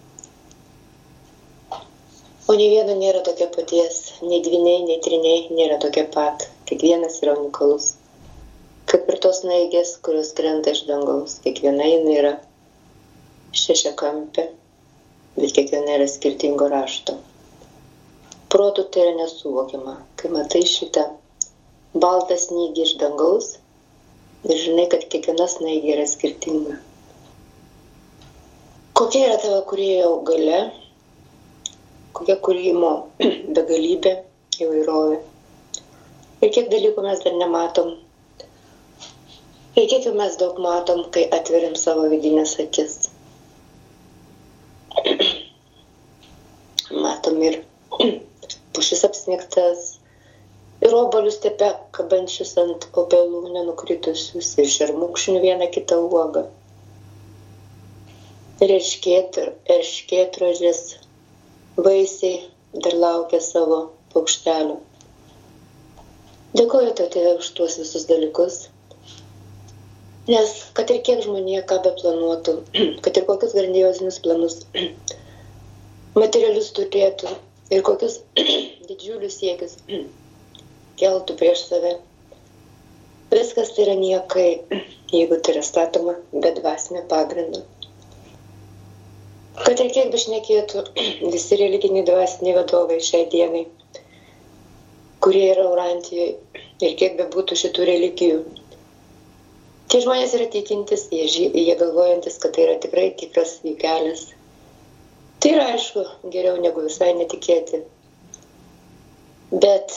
O nei vieno nėra tokia paties, nei dvyniai, nei triniai nėra tokia pat. Kiekvienas yra unikalus. Kaip ir tos snaigės, kurios krenta iš dangaus. Kiekviena jinai yra šešiakampė, bet kiekviena yra skirtingo rašto. Protu tai yra nesuvokiama, kai matai šitą baltą snygį iš dangaus ir žinai, kad kiekviena snaigė yra skirtinga. Kokia yra tavo kūrėjo galia, kokia kūrimo begalybė, įvairovė. Ir kiek dalykų mes dar nematom. Ir kiek jau mes daug matom, kai atveriam savo vidinės akis. Matom ir pušis apsnigtas, ir obuolius stepe kabančius ant obelų nenukritusius, ir šermukšnių vieną kitą uogą. Ir erškėtrožės vaisiai dar laukia savo paukštelių. Dėkoju tau, tėve, už tuos visus dalykus, nes kad ir kiek žmonija ką beplanuotų, kad ir kokius grandiozinius planus materialius turėtų ir kokius didžiulius siekius keltų prieš save. Viskas tai yra niekai, jeigu tai yra statoma be dvasinio pagrindo. Kad ir kiek bešnekėtų visi religiniai dvasiniai vadovai šiai dienai, kurie yra Urantijoje, ir kiek bebūtų šitų religijų. Tie žmonės yra tikintis, jie galvojantis, kad tai yra tikrai tikras jų kelias. Tai yra, aišku, geriau negu visai netikėti. Bet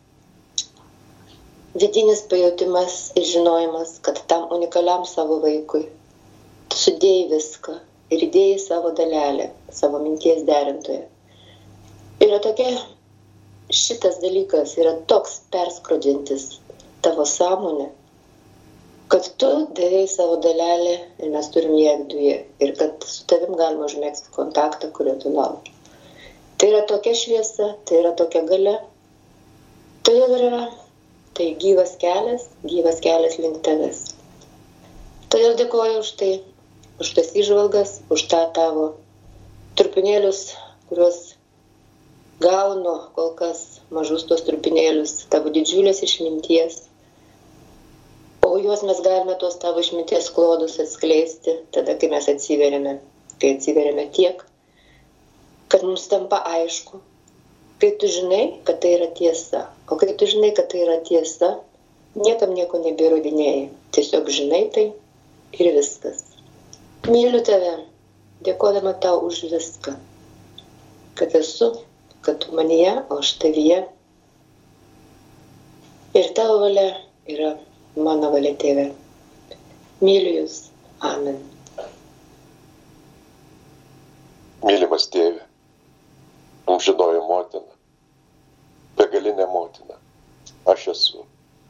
vidinis pajautimas ir žinojimas, kad tam unikaliam savo vaikui tu sudėjai viską ir įdėjai savo dalelę, savo minties derintoje. Yra tokia, šitas dalykas yra toks perskrodžiantis tavo sąmonę, kad tu davėjai savo dalelę ir mes turim ją viduje ir kad su tavim galima užmėgsti kontaktą, kurio tu lauki. Tai yra tokia šviesa, tai yra tokia galia. Todėl yra tai gyvas kelias link tavęs. Todėl dėkoju už tai, už tas įžvalgas, už tą tavo trupinėlius, kuriuos gaunu kol kas mažus tos trupinėlius, tavo didžiulės išminties. O juos mes galime tuos tavo išminties klodus atskleisti tada, kai mes atsiveriame. Kai atsiveriame tiek, kad mums tampa aišku. Kai tu žinai, kad tai yra tiesa. O kai tu žinai, kad tai yra tiesa, niekam nieko nebeįrodinėjai. Tiesiog žinai tai ir viskas. Myliu tave, dėkodama tau už viską. Kad esu, kad tu manyje, o aš tavyje. Ir tavo valia yra mano valia, tėve. Myliu jūs. Amen. Mylimas tėve, amžinoji motina, begalinė motina, aš esu.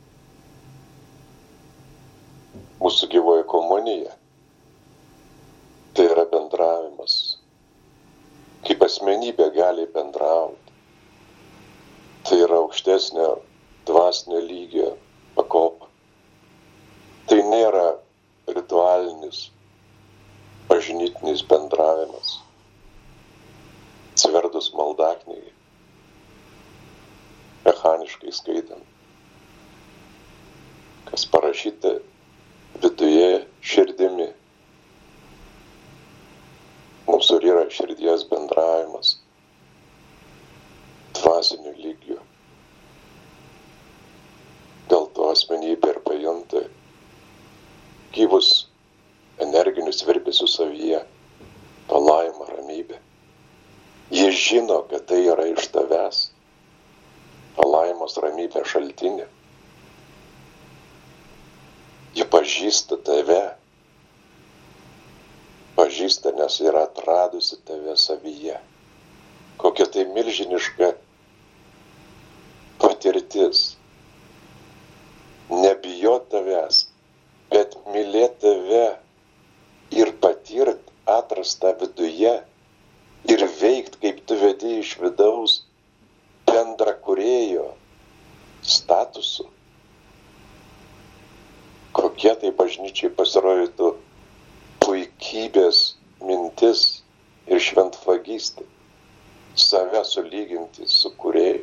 Mūsų gyvoji komunija tai yra bendravimas, kaip asmenybė gali bendrauti. Tai yra aukštesnio dvasinio lygio pakopa. Tai nėra ritualinis, bažnytinis bendravimas. Atsiverdus maldaknygį, mechaniškai skaitant. kas parašyta viduje širdimi. Mūsų yra širdies bendravimas dvasiniu lygiu. Dėl to asmenybė ir pajunta gyvus energinius virpesius savyje, palaimą, ramybę. Jie žino, kad tai yra iš tavęs, palaimos ramybė šaltinė. Jie pažįsta tave, pažįsta, nes yra atradusi tave savyje. Kokia tai milžiniška patirtis. Nebijot tavęs, bet mylėt tave ir patirt atrastą viduje ir veikt, kaip tu vedi iš vidaus bendrakūrėjo statusu. Kokie tai bažnyčiai pasirodytų puikybės mintis ir šventvagystė, save sulyginti su kūrėju.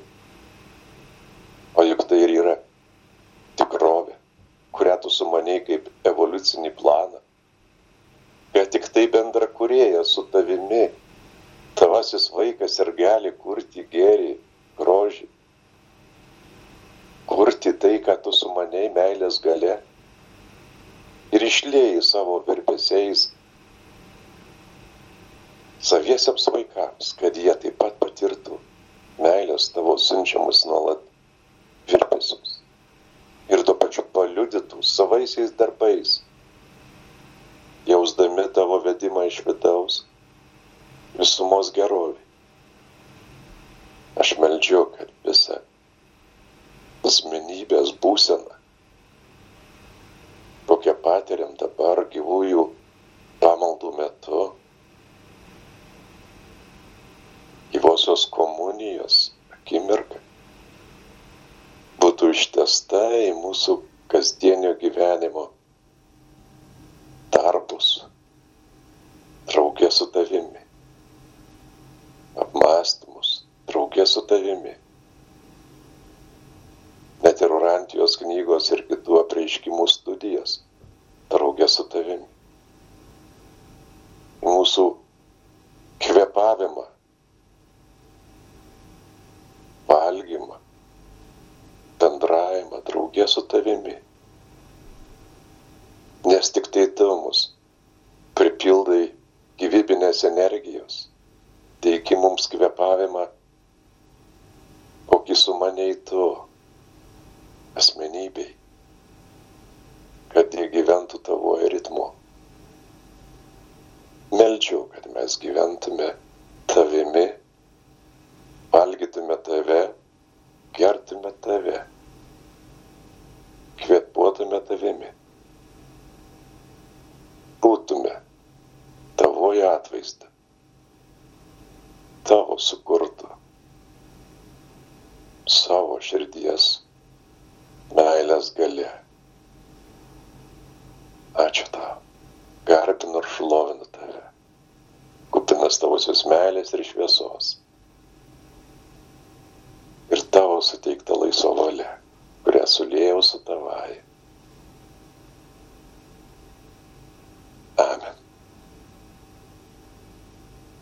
O juk tai ir yra tikrovė, kurią tu sumanei kaip evoliucinį planą. Bet tik tai bendrakūrėjas su tavimi, tavasis vaikas ir gali kurti gėrį, grožį. Kurti tai, ką tu sumanei meilės galia. Ir išlieji savo virpesiais saviesiems vaikams, kad jie taip pat patirtų meilės tavo siunčiamus nuolat virpesius. Ir tuo pačiu paliudytų savaisiais darbais, jausdami tavo vedimą iš vidaus, visumos gerovį. Aš meldžiu, kad visa asmenybės būsena, kokią patiriam dabar gyvųjų pamaldų metu, gyvosios komunijos akimirka, būtų ištesta į mūsų kasdienio gyvenimo darbus, draugė su tavimi, apmąstymus, draugė su tavimi. Net ir Urantijos knygos ir kitų apreiškimų studijas, draugė su tavimi. Mūsų kvėpavimą, valgymą, bendravimą, draugė su tavimi. Nes tik tai tu mus pripildai gyvybinės energijos, teiki mums kvėpavimą, kokį sumanei tu asmenybei, kad jie gyventų tavoje ritmu. Meldžiu, kad mes gyventume tavimi, valgytume tave, gertume tave, kvėpuotume tavimi, būtume tavoje atvaizdą, tavo sukurtų, savo širdies meilės galia. Ačiū tau, garbinu ir šlovinu tave, kupinas tavosios meilės ir šviesos. Ir tavo suteikta laisva valia, kurią suliejau su tavai.